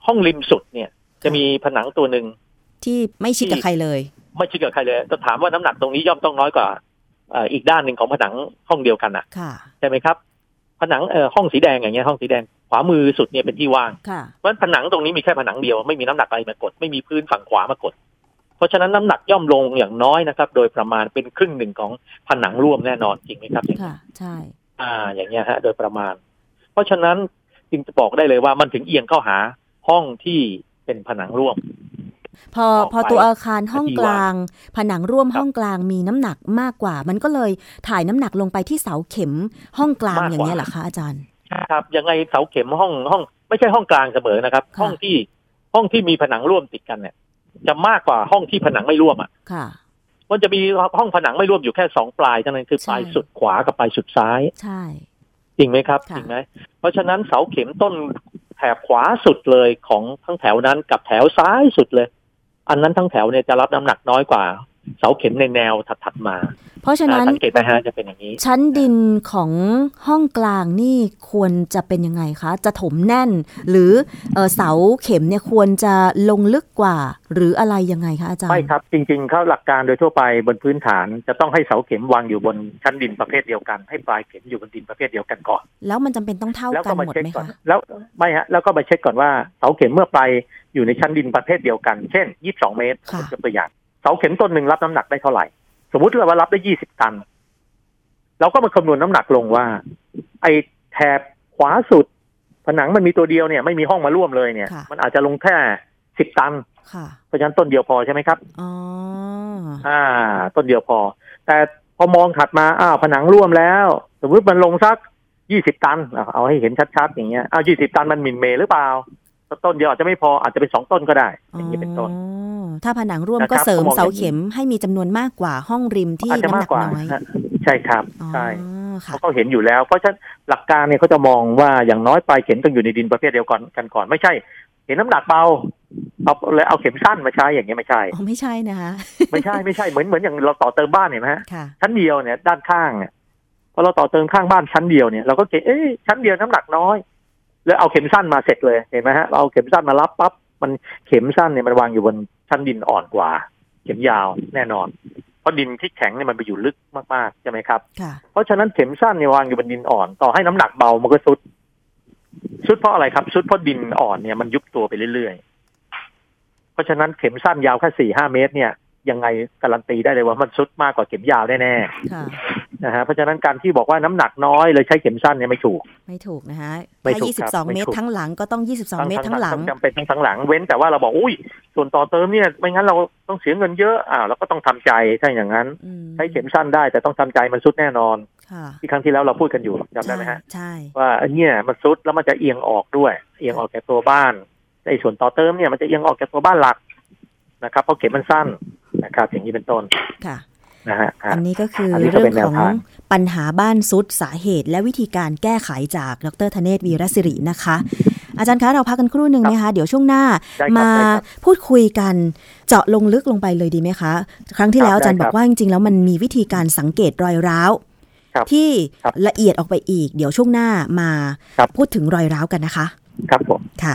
ห้องริมสุดเนี่ยจะมีผนังตัวหนึ่งที่ไม่ชิดกับใครเลยไม่ชิดกับใครเลยจะถามว่าน้ำหนักตรงนี้ย่อมต้องน้อยกว่าอีกด้านหนึ่งของผนังห้องเดียวกันอ่ะใช่ไหมครับผนังเอ่อห้องสีแดงอย่างเงี้ยห้องสีแดงขวามือสุดเนี่ยเป็นที่ว่างเพราะฉะนั้นผนังตรงนี้มีแค่ผนังเดียวไม่มีน้ำหนักอะไรมากดไม่มีพื้นฝั่งขวามากดเพราะฉะนั้นน้ำหนักย่อมลงอย่างน้อยนะครับโดยประมาณเป็นครึ่งหนึ่งของผนังร่วมแน่นอนจริงไหมครับค่ะใช่อ่าอย่างเงี้ยฮะโดยประมาณเพราะฉะนั้นจึงจะบอกได้เลยว่ามันถึงเอียงเข้าหาห้องที่เป็นผนังร่วมพอพอตัวอาคารห้องกลางผนังร่วมห้องกลางมีน้ำหนักมากกว่ามันก็เลยถ่ายน้ำหนักลงไปที่เสาเข็มห้องกลางอย่างนี้เหรอคะอาจารย์ครับยังไงเสาเข็มห้องห้องไม่ใช่ห้องกลางเสมอนะครับห้องที่ห้องที่มีผนังร่วมติดกันเนี่ยจะมากกว่าห้องที่ผนังไม่ร่วมอ่ะมันจะมีห้องผนังไม่ร่วมอยู่แค่สองปลายเท่านั้นคือปลายสุดขวากับปลายสุดซ้ายใช่จริงไหมครับจริงไหมเพราะฉะนั้นเสาเข็มต้นแถบขวาสุดเลยของทั้งแถวนั้นกับแถวซ้ายสุดเลยอันนั้นทั้งแถวเนี่ยจะรับน้ำหนักน้อยกว่าเสาเข็มในแนวถัดๆมาเพราะฉะนั้นสังเกตไหมฮะจะเป็นอย่างนี้ชั้นดินของห้องกลางนี่ควรจะเป็นยังไงคะจะถมแน่นหรือเอ่อเสาเข็มเนี่ยควรจะลงลึกกว่าหรืออะไรยังไงคะอาจารย์ไม่ครับจริงๆเขาหลักการโดยทั่วไปบนพื้นฐานจะต้องให้เสาเข็มวางอยู่บนชั้นดินประเภทเดียวกันให้ปลายเข็มอยู่บนดินประเภทเดียวกันก่อนแล้วมันจำเป็นต้องเท่ากันหมดไหมคะแล้วไม่ฮะแล้วก็มาเช็คก่อนว่าเสาเข็มเมื่อปลายอยู่ในชั้นดินประเภทเดียวกันเช่นยี่สิบสองเมตรยกตัวอย่างเสาเข็มต้นหนึ่งรับน้ำหนักได้เท่าไหร่สมมุติว่ารับได้ยี่สิบตันเราก็มาคำนวณน้ำหนักลงว่าไอ้แถบขวาสุดผนังมันมีตัวเดียวเนี่ยไม่มีห้องมาร่วมเลยเนี่ยมันอาจจะลงแค่สิบตันเพราะฉะนั้นต้นเดียวพอใช่ไหมครับอ๋ออ่าต้นเดียวพอแต่พอมองถัดมาอ้าวผนังร่วมแล้วสมมติมันลงสักยี่สิบตันเอาให้เห็นชัดๆอย่างเงี้ยอ้าวยี่สิบตันมันหมิ่นเมย์หรือเปล่าต้นเดียวอาจจะไม่พออาจจะเป็นสองต้นก็ได้อย่างนี้เป็นต้นถ้าผนังร่วมก็เสริมเสาเข็มให้มีจำนวนมากกว่าห้องริมที่น้ำหนักน้อยใช่ครับใช่เขาก็เห็นอยู่แล้วเพราะฉะนั้นหลักการเนี่ยเขาจะมองว่าอย่างน้อยปลายเข็มต้องอยู่ในดินประเภทเดียวกันกันก่อนไม่ใช่เห็นน้ำหนักเบาเอาเลยเอาเข็มสั้นมาใช้อย่างเงี้ยไม่ใช่อ๋อไม่ใช่นะคะไม่ใช่ไม่ใช่เหมือนเหมือนอย่างเราต่อเติมบ้านเห็นไหมฮะชั้นเดียวเนี่ยด้านข้างเนี่ยพอเราต่อเติมข้างบ้านชั้นเดียวเนี่ยเราก็เก๋เอ๊ะชั้นเดียวน้ำหนักน้อยแล้วเอาเข็มสั้นมาเสร็จเลยเห็นไหมฮะเราเอาเข็มสั้นมารับปั๊บมันเข็มสั้นเนี่ยมันวางอยู่บนชั้นดินอ่อนกว่าเข็มยาวแน่นอนเพราะดินที่แข็งเนี่ยมันไปอยู่ลึกมากๆใช่ไหมครับเพราะฉะนั้นเข็มสั้นเนี่ยวางอยู่บนดินอ่อนต่อให้น้ำหนักเบามันก็ซุดซุดเพราะอะไรครับซุดเพราะดินอ่อนเนี่ยมันยุบตัวไปเรื่อยๆเพราะฉะนั้นเข็มสั้นยาวแค่สี่ห้าเมตรเนี่ยยังไงการันตีได้เลยว่ามันซุดมากกว่าเข็มยาวแน่ๆนะฮะเพราะฉะนั้นการที่บอกว่าน้ำหนักน้อยเลยใช้เข็มสั้นเนี่ยไม่ถูกไม่ถูกนะฮะถ้ายี่สิบสองเมตรทั้งหลังก็ต้องยี่สิบสองเมตรทั้งหลังจำเป็นทั้งหลังเว้นแต่ว่าเราบอกอุ้ยส่วนต่อเติมเนี่ยไม่งั้นเราต้องเสียเงินเยอะอ่าเราก็ต้องทำใจถ้าอย่างนั้นใช้เข็มสั้นได้แต่ต้องทำใจมันซุดแน่นอนที่ครั้งที่แล้วเราพูดกันอยู่จำได้ไหมฮะใช่ว่าอันเนี้ยมันซุดแล้วมันจะเอียงออกด้วยเอียงออกจากตัวบ้านไอ้ส่วนต่อเติมเนี่ยมันจะเอียงออกจากตัวบ้านหลักนะครับเพราะเข็มมันสั้นนะครับอย่างนี้เป็นต้นค่ะนะฮะอันนี้ก็คือเรื่องของปัญหาบ้านซุดสาเหตุและวิธีการแก้ไขจากดร.ธเนศ วีรศิรินะคะอาจารย์คะเราพักกันครู่หนึ่งนะคะเดี๋ยวช่วงหน้ามาพูดคุยกันเจาะลงลึกลงไปเลยดีไหมคะครั้งที่แล้วอาจารย์บอกว่าจริงๆแล้วมันมีวิธีการสังเกตรอยร้าวที่ละเอียดออกไปอีกเดี๋ยวช่วงหน้ามาพูดถึงรอยร้าวกันนะคะครับผมค่ะ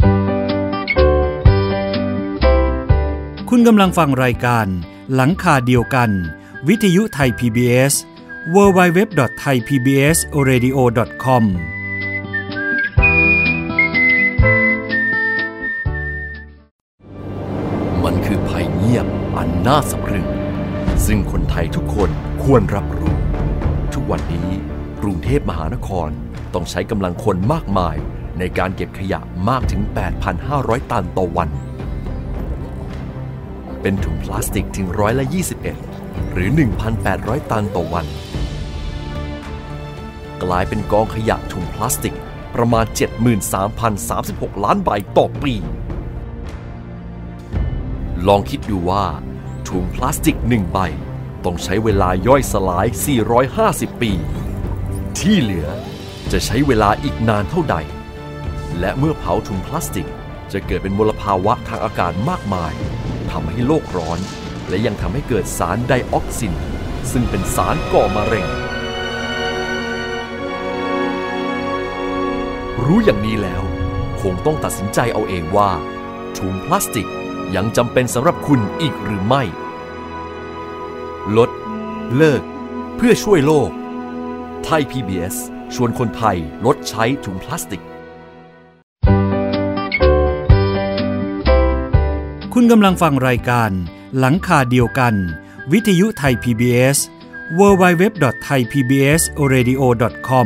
คุณกำลังฟังรายการหลังคาเดียวกันวิทยุไทย พี บี เอส ดับเบิลยู ดับเบิลยู ดับเบิลยู ดอท ไทย พี บี เอส เรดิโอ ดอท คอมมันคือภัยเงียบอันน่าสะพรึงซึ่งคนไทยทุกคนควรรับรู้ทุกวันนี้กรุงเทพมหานครต้องใช้กำลังคนมากมายในการเก็บขยะมากถึง แปดพันห้าร้อย ตันต่อวันเป็นถุงพลาสติกถึงร้อยละยี่สิบเอ็ดหรือ หนึ่งพันแปดร้อย ตันต่อวันกลายเป็นกองขยะถุงพลาสติกประมาณ เจ็ดหมื่นสามพันสามสิบหก ล้านใบต่อปีลองคิดดูว่าถุงพลาสติกหนึ่งใบต้องใช้เวลาย่อยสลายสี่ร้อยห้าสิบปีที่เหลือจะใช้เวลาอีกนานเท่าใดและเมื่อเผาถุงพลาสติกจะเกิดเป็นมลภาวะทางอากาศมากมายทำให้โลกร้อนและยังทำให้เกิดสารไดออกซินซึ่งเป็นสารก่อมะเร็งรู้อย่างนี้แล้วคงต้องตัดสินใจเอาเองว่าถุงพลาสติกยังจำเป็นสำหรับคุณอีกหรือไม่ลดเลิกเพื่อช่วยโลกไทย พี บี เอส ชวนคนไทยลดใช้ถุงพลาสติกคุณกำลังฟังรายการหลังคาเดียวกันวิทยุไทย พี บี เอส ดับเบิลยู ดับเบิลยู ดับเบิลยู ดอท ไทย พี บี เอส เรดิโอ ดอท คอม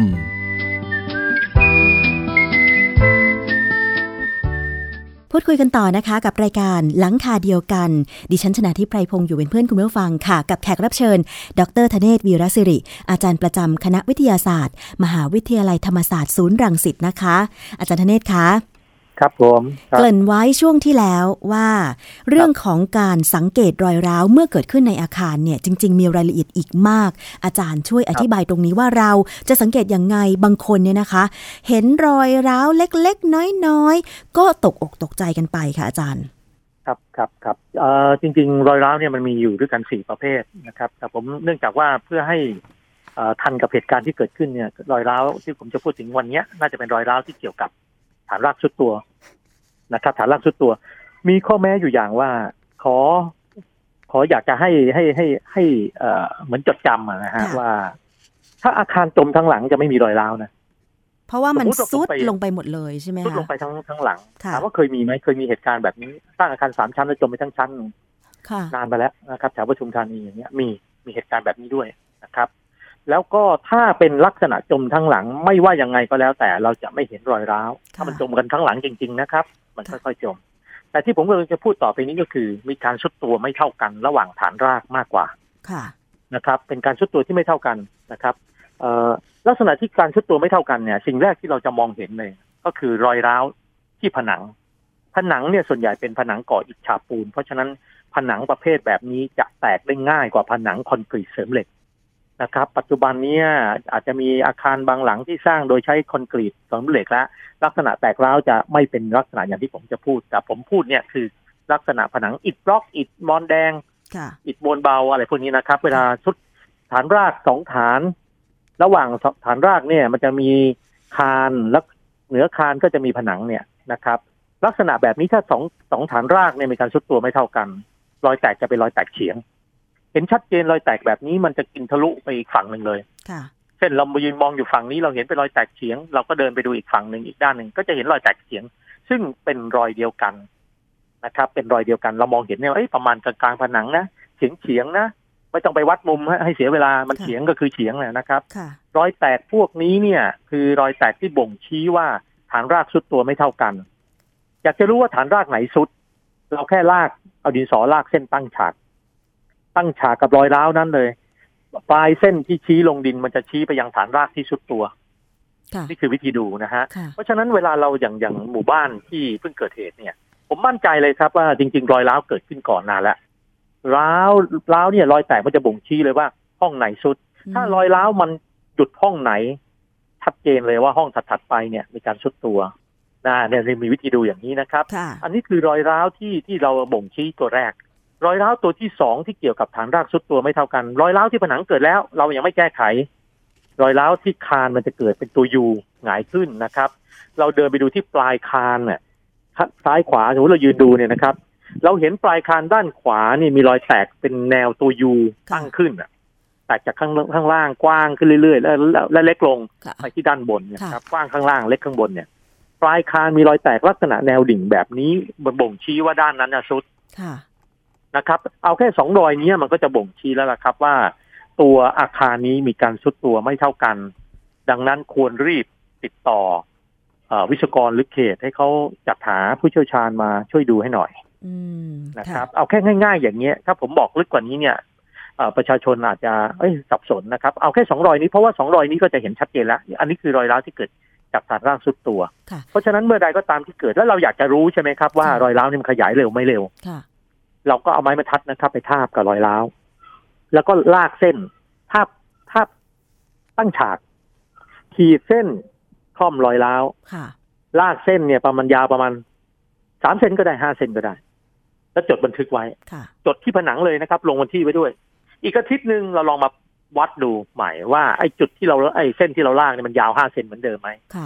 พูดคุยกันต่อนะคะกับรายการหลังคาเดียวกันดิฉันชนาธิปไพรพงศ์อยู่เป็นเพื่อนคุณผู้ฟังค่ะกับแขกรับเชิญดร.ธเนศ วีรศิริอาจารย์ประจำคณะวิทยาศาสตร์มหาวิทยาลัยธรรมศาสตร์ศูนย์รังสิตนะคะอาจารย์ธเนศคะครับผมเกริ่นไว้ช่วงที่แล้วว่าเรื่องของการสังเกตรอยร้าวเมื่อเกิดขึ้นในอาคารเนี่ยจริงๆมีรายละเอียดอีกมากอาจารย์ช่วยอธิบายตรงนี้ว่าเราจะสังเกตยังไงบางคนเนี่ยนะคะเห็นรอยร้าวเล็กๆน้อยๆก็ตกอกตกใจกันไปค่ะอาจารย์ครับครับครับเอ่อจริงๆรอยร้าวเนี่ยมันมีอยู่ด้วยกันสี่ประเภทนะครับแต่ผมเนื่องจากว่าเพื่อให้เอ่อทันกับเหตุการณ์ที่เกิดขึ้นเนี่ยรอยร้าวที่ผมจะพูดถึงวันนี้น่าจะเป็นรอยร้าวที่เกี่ยวกับฐานรากชุดตัวนะครับฐานรากชุดตัวมีข้อแม้อยู่อย่างว่าขอขออยากจะให้ให้ให้ให้เอ่อเหมือนจดจำนะฮะว่าถ้าอาคารจมทั้งหลังจะไม่มีรอยร้าวนะเพราะว่ามันซุดลงไปหมดเลยใช่ไหมคะซุดลงไปทั้งทั้งหลังถามว่าเคยมีไหมเคยมีเหตุการณ์แบบนี้สร้างอาคารสามชั้นแล้วจมไปทั้งชั้นนานไปแล้วนะครับแถวปทุมธานีอย่างเงี้ยมีมีเหตุการณ์แบบนี้ด้วยนะครับแล้วก็ถ้าเป็นลักษณะจมทั้งหลังไม่ว่ายังไงก็แล้วแต่เราจะไม่เห็นรอยร้าวถ้ามันจมกันทั้งหลังจริงๆนะครับมันค่อยๆจมแต่ที่ผมกำลังจะพูดต่อไปนี้ก็คือมีการทรุดตัวไม่เท่ากันระหว่างฐานรากมากกว่านะครับเป็นการทรุดตัวที่ไม่เท่ากันนะครับลักษณะที่การทรุดตัวไม่เท่ากันเนี่ยสิ่งแรกที่เราจะมองเห็นเลยก็คือรอยร้าวที่ผนังผนังเนี่ยส่วนใหญ่เป็นผนังก่ออิฐฉาบปูนเพราะฉะนั้นผนังประเภทแบบนี้จะแตกได้ง่ายกว่าผนังคอนกรีตเสริมเหล็กนะครับปัจจุบันนี้อาจจะมีอาคารบางหลังที่สร้างโดยใช้คอนกรีตเสริมเหล็กแล้วลักษณะแตกร้าวจะไม่เป็นลักษณะอย่างที่ผมจะพูดแต่ผมพูดเนี่ยคือลักษณะผนังอิฐบล็อกอิฐมอนแดงอิฐมวลเบาอะไรพวกนี้นะครับเวลาชุดฐานรากสองฐานระหว่างฐานรากเนี่ยมันจะมีคานแล้วเหนือคานก็จะมีผนังเนี่ยนะครับลักษณะแบบนี้ถ้าสองสองฐานรากเนี่ยมีการทรุดตัวไม่เท่ากันรอยแตกจะเป็นรอยแตกเฉียงเห็นชัดเจนรอยแตกแบบนี้มันจะกินทะลุไปอีกฝั่งหนึ่งเลยเช่นเรายืนมองอยู่ฝั่งนี้เราเห็นเป็นรอยแตกเฉียงเราก็เดินไปดูอีกฝั่งหนึ่งอีกด้านหนึ่งก็จะเห็นรอยแตกเฉียงซึ่งเป็นรอยเดียวกันนะครับเป็นรอยเดียวกันเรามองเห็นเนี่ยเอ้ยประมาณกลางๆผนังนะเฉียงเฉียงนะไม่ต้องไปวัดมุมให้เสียเวลามันเฉียงก็คือเฉียงนะครับรอยแตกพวกนี้เนี่ยคือรอยแตกที่บ่งชี้ว่าฐานรากซุดตัวไม่เท่ากันอยากจะรู้ว่าฐานรากไหนซุดเราแค่ลากเอาดินสอลากเส้นตั้งฉากตั้งฉากกับรอยร้าวนั้นเลยปลายเส้นที่ชี้ลงดินมันจะชี้ไปยังฐานรากที่ซุดตัวนี่คือวิธีดูนะฮะเพราะฉะนั้นเวลาเราอย่างอย่างหมู่บ้านที่เพิ่งเกิดเหตุเนี่ยผมมั่นใจเลยครับว่าจริงๆรอยร้าวเกิดขึ้นก่อนนานแล้วร้าวร้าวเนี่ยรอยแตกมันจะบ่งชี้เลยว่าห้องไหนซุดถ้ารอยร้าวมันหยุดห้องไหนชัดเจนเลยว่าห้องถัดๆไปเนี่ยมีการซุดตัวนะเนี่ยมีวิธีดูอย่างนี้นะครับอันนี้คือรอยร้าวที่ที่เราบ่งชี้ตัวแรกรอยร้าวตัวที่สองที่เกี่ยวกับฐานรากซุดตัวไม่เท่ากันรอยร้าวที่ผนังเกิดแล้วเรายังไม่แก้ไขรอยร้าวที่คานมันจะเกิดเป็นตัวยูหงายขึ้นนะครับเราเดินไปดูที่ปลายคานเนี่ยซ้ายขวาสมมติเรายืนดูเนี่ยนะครับเราเห็นปลายคานด้านขวานี่มีรอยแตกเป็นแนวตัวยูตั้งขึ้นอ่ะแตกจากข้างข้างล่างกว้างขึ้นเรื่อยๆแล้วและเล็กลงไปที่ด้านบนนะครับกว้างข้างล่างเล็กข้างบนเนี่ยปลายคานมีรอยแตกลักษณะแนวดิ่งแบบนี้บ่งชี้ว่าด้านนั้นซุดนะครับเอาแค่สองรอยนี้มันก็จะบ่งชี้แล้วล่ะครับว่าตัวอาคารนี้มีการทรุดตัวไม่เท่ากันดังนั้นควรรีบติดต่อเอ่อวิศวกรหรือเขตให้เขาจัดหาผู้เชี่ยวชาญมาช่วยดูให้หน่อยนะครับเอาแค่ง่ายๆอย่างเงี้ยถ้าผมบอกลึกกว่านี้เนี่ยประชาชนอาจจะเอ้ยสับสนนะครับเอาแค่สองรอยนี้เพราะว่าสองรอยนี้ก็จะเห็นชัดเจนแล้วอันนี้คือรอยร้าวที่เกิดจากฐานรากทรุดตัวเพราะฉะนั้นเมื่อใดก็ตามที่เกิดแล้วเราอยากจะรู้ใช่ไหมครับว่ารอยร้าวนี่มันขยายเร็วไม่เร็วเราก็เอาไม้บรรทัดนะครับไปทาบกับรอยร้าวแล้วก็ลากเส้นทาบทาบตั้งฉากขีดเส้นค่อมรอยร้าวลากเส้นเนี่ยประมาณยาวประมาณสามเซนก็ได้ห้าเซนก็ได้แล้วจดบันทึกไว้จดที่ผนังเลยนะครับลงวันที่ไว้ด้วยอีกอาทิตย์นึงเราลองมาวัดดูใหม่ว่าไอ้จุดที่เราไอ้เส้นที่เราลากเนี่ยมันยาวห้าเซนเหมือนเดิมไหม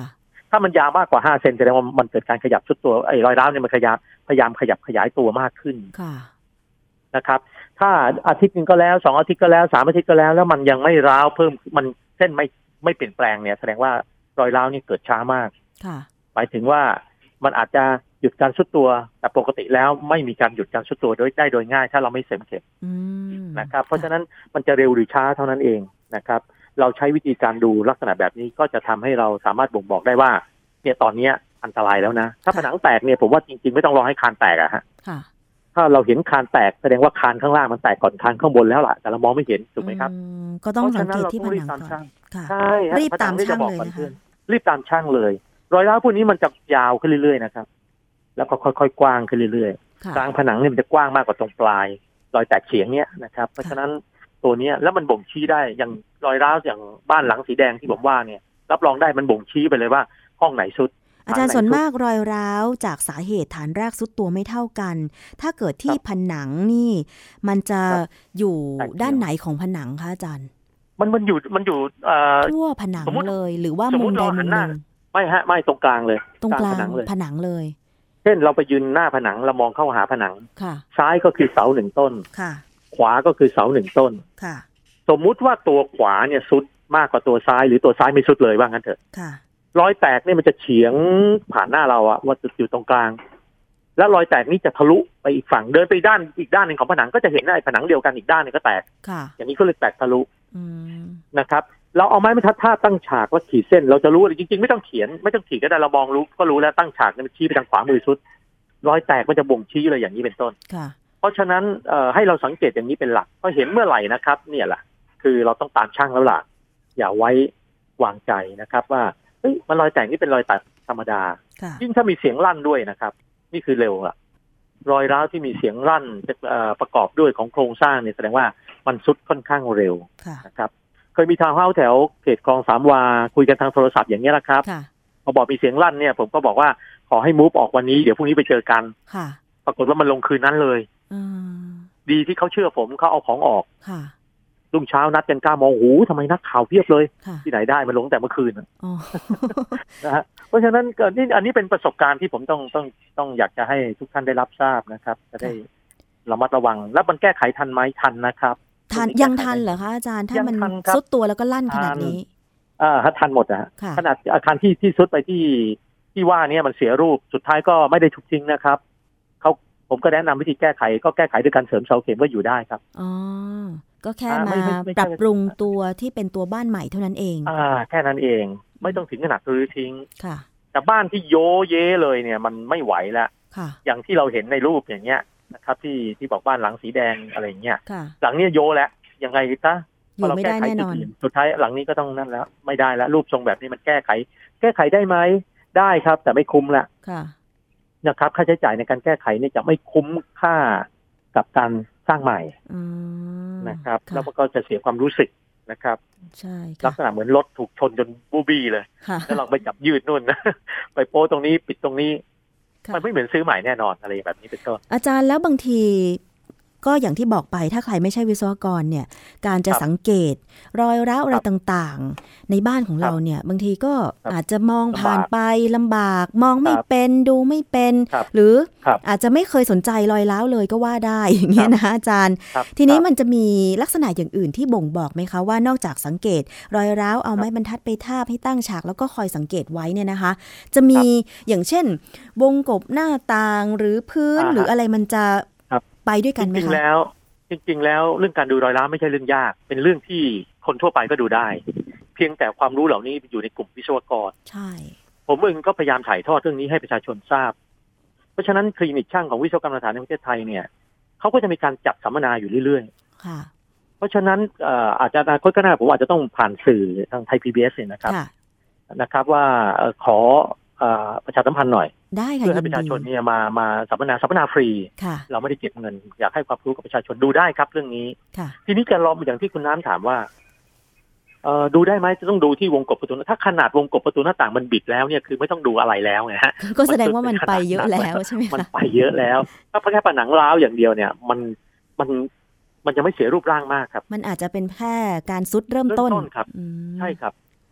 ถ้ามันยาวมากกว่าห้าเซนแสดงว่ามันเกิดการขยับซุดตัวไอ้รอยร้าวเนี่ยมันขยับพยายามขยับขยายตัวมากขึ้นนะครับถ้าอาทิตย์นึงก็แล้วสองอาทิตย์ก็แล้วสามอาทิตย์ก็แล้วแล้วมันยังไม่ร้าวเพิ่มมันเส้นไม่ไม่เปลี่ยนแปลงเนี่ยแสดงว่ารอยร้าวนี่เกิดช้ามากหมายถึงว่ามันอาจจะหยุดการซุดตัวแต่ปกติแล้วไม่มีการหยุดการซุดตัวโดยได้โดยง่ายถ้าเราไม่เสริมเข็มนะครับเพราะฉะนั้นมันจะเร็วหรือช้าเท่านั้นเองนะครับเราใช้วิธีการดูลักษณะแบบนี้ก็จะทำให้เราสามารถบ่งบอกได้ว่าเนี่ยตอนนี้อันตรายแล้วนะถ้าผนังแตกเนี่ยผมว่าจริงๆไม่ต้องรอให้คานแตกอะฮะถ้าเราเห็นคานแตกแสดงว่าคานข้างล่างมันแตกก่อนคานข้างบนแล้วล่ะแต่เรามองไม่เห็นถูกไหมครับก็ต้องสังเกตที่ผนังก่อนใช่รีบตามช่างเลยนะคะรีบตามช่างเลยรอยร้าวพวกนี้มันจะยาวขึ้นเรื่อยๆนะครับแล้วก็ค่อยๆกว้างขึ้นเรื่อยๆกลางผนังเนี่ยมันจะกว้างมากกว่าตรงปลายรอยแตกเฉียงเนี่ยนะครับเพราะฉะนั้นตัวนี้แล้วมันบ่งชี้ได้อย่างรอยร้าวอย่างบ้านหลังสีแดงที่ผมว่าเนี่ยรับรองได้มันบ่งชี้ไปเลยว่าห้องไหนสุดอาจารย์ส่วนมากรอยร้าวจากสาเหตุฐานรากซุดตัวไม่เท่ากันถ้าเกิดที่ผนังนี่มันจะอยู่ด้านไหนของผนังคะอาจารย์มันมันอยู่มันอยู่ทั่วผนังเลยหรือว่ามุมใดมุมหนึ่งไม่ฮะไม่ตรงกลางเลยตรงกลางผนังเลยเช่นเราไปยืนหน้าผนังเรามองเข้าหาผนังซ้ายก็คือเสาหนึ่งต้นขวาก็คือเสาหนึ่งต้นสมมุติว่าตัวขวาเนี่ยซุดมากกว่าตัวซ้ายหรือตัวซ้ายไม่ซุดเลยว่างั้นเถอะรอยแตกเนี่ยมันจะเฉียงผ่านหน้าเราอะว่าจุดอยู่ตรงกลางแล้วรอยแตกนี้จะทะลุไปอีกฝั่งเดินไปด้านอีกด้านหนึ่งของผนังก็จะเห็นได้ผนังเดียวกันอีกด้านนึงก็แตกอย่างนี้ก็เลยแตกทะลุนะครับเราเอาไม้บรรทัดท่าตั้งฉากว่าขีดเส้นเราจะรู้เลยจริงๆไม่ต้องเขียนไม่ต้องขีดก็ได้เรามองรู้ก็รู้แล้วตั้งฉากเนี่ยมันชี้ไปทางขวามือสุดรอยแตกมันจะบ่งชี้เลยอย่างนี้เป็นต้นเพราะฉะนั้นเอ่อให้เราสังเกตอย่างนี้เป็นหลักพอเห็นเมื่อไหร่นะครับเนี่ยแหละคือเราต้องตามช่างแล้วล่ะอย่าไว้วางใจนะครับว่าเฮ้ยมันรอยแตกนี่เป็นรอยแตกธรรมดายิ่งถ้ามีเสียงลั่นด้วยนะครับนี่คือเร็วอะรอยร้าวที่มีเสียงลั่นประกอบด้วยของโครงสร้างเนี่ยแสดงว่ามันซุดค่อนข้างเร็วนะครับเคยมีทาวน์เฮาส์แถวเขตคลองสามวาคุยกันทางโทรศัพท์อย่างนี้แหละครับพอบอกมีเสียงลั่นเนี่ยผมก็บอกว่าขอให้มูฟออกวันนี้เดี๋ยวพรุ่งนี้ไปเจอกันปรากฏว่ามันลงคืนนั้นเลยดีที่เขาเชื่อผมเขาเอาของออกรุ่งเช้านัดกันเก้าโมงหูทำไมนักข่าวเพียบเลยที่ไหนได้มันลงแต่เมื่อคืนนะฮะเพราะฉะนั้นนี่อันนี้เป็นประสบการณ์ที่ผมต้องต้องต้องอยากจะให้ทุกท่านได้รับทราบนะครับจะได้ระมัดระวังแล้วมันแก้ไขทันไหมทันนะครับทันยังทันเหรอคะอาจารย์ถ้ามันซุดตัวแล้วก็ลั่นขนาดนี้อ่าทันหมดนะฮะขนาดอาคารที่ที่ซุดไปที่ที่ว่านี้มันเสียรูปสุดท้ายก็ไม่ได้ถูกทิ้งนะครับเขาผมก็แนะนำวิธีแก้ไขก็แก้ไขด้วยการเสริมเสาเข็มก็อยู่ได้ครับอ๋อก็แค่มาปรับปรุงตัวที่เป็นตัวบ้านใหม่เท่านั้นเองอ่าแค่นั้นเองไม่ต้องถึงขนาดรื้อทิ้งค่ะแต่บ้านที่โยเย่เลยเนี่ยมันไม่ไหวแล้วอย่างที่เราเห็นในรูปอย่างเงี้ยนะครับที่ที่บอกบ้านหลังสีแดงอะไรเงี้ยหลังนี้โยแล้วยังไงซะอยู่ไม่ได้แน่นอนสุดท้ายหลังนี้ก็ต้องนั่นแล้วไม่ได้แล้วรูปทรงแบบนี้มันแก้ไขแก้ไขได้ไหมได้ครับแต่ไม่คุ้มละนะครับค่าใช้จ่ายในการแก้ไขนี่จะไม่คุ้มค่ากับการสร้างใหม่นะครับแล้วก็จะเสียความรู้สึกนะครับใช่ลักษณะเหมือนรถถูกชนจนบูบี้เลยแล้วเราไปจับยืดนู่นนะไปโป้ตรงนี้ปิดตรงนี้มันไม่เหมือนซื้อใหม่แน่นอนอะไรแบบนี้เป็นต้นอาจารย์แล้วบางทีก็อย่างที่บอกไปถ้าใครไม่ใช่วิศวกรเนี่ยการจะสังเกตรอยร้าวอะไรต่างๆในบ้านของเราเนี่ยบางทีก็อาจจะมองผ่านไปลำบากมองไม่เป็นดูไม่เป็นหรืออาจจะไม่เคยสนใจรอยร้าวเลยก็ว่าได้อย่างเงี้ยนะอาจารย์ทีนี้มันจะมีลักษณะอย่างอื่นที่บ่งบอกไหมคะว่านอกจากสังเกตรอยร้าวเอาไม้บรรทัดไปทาบให้ตั้งฉากแล้วก็คอยสังเกตไว้เนี่ยนะคะจะมีอย่างเช่นวงกบหน้าต่างหรือพื้นหรืออะไรมันจะไปด้วยกันไหมคะจริงๆแล้วจริงๆแล้วเรื่องการดูรอยร้าวไม่ใช่เรื่องยากเป็นเรื่องที่คนทั่วไปก็ดูได้เพียงแต่ความรู้เหล่านี้อยู่ในกลุ่มวิศวกรใช่ผมเองก็พยายามถ่ายทอดเรื่องนี้ให้ประชาชนทราบเพราะฉะนั้นคลินิกช่างของวิศวกรรมสถานในประเทศไทยเนี่ยเขาก็จะมีการจัดสัมมนาอยู่เรื่อยๆค่ะเพราะฉะนั้นอาจจะอนาคตข้างหน้าผมอาจจะต้องผ่านสื่อทางไทย พี บี เอส เนี่ยนะครับนะครับว่าขอประชาสัมพันธ์หน่อยเพื่อให้ประชาชนเนี่ยมามาสัมมนาสัมมนาฟรีเราไม่ได้เก็บเงินอยากให้ความรู้กับประชาชนดูได้ครับเรื่องนี้ทีนี้การลองอย่างที่คุณน้ำถามว่าเอ่อดูได้ไหมจะต้องดูที่วงกบประตูถ้าขนาดวงกบประตูหน้าต่างมันบิดแล้วเนี่ยคือไม่ต้องดูอะไรแล้วไงฮะก็แสดงว่ามันไปเยอะแล้วใช่ไหมคะมันไปเยอะแล้วถ้าแค่ผนังร้าวอย่างเดียวเนี่ยมันมันมันจะไม่เสียรูปร่างมากครับมันอาจจะเป็นแค่การซุดเริ่มต้นครับใช่ครับ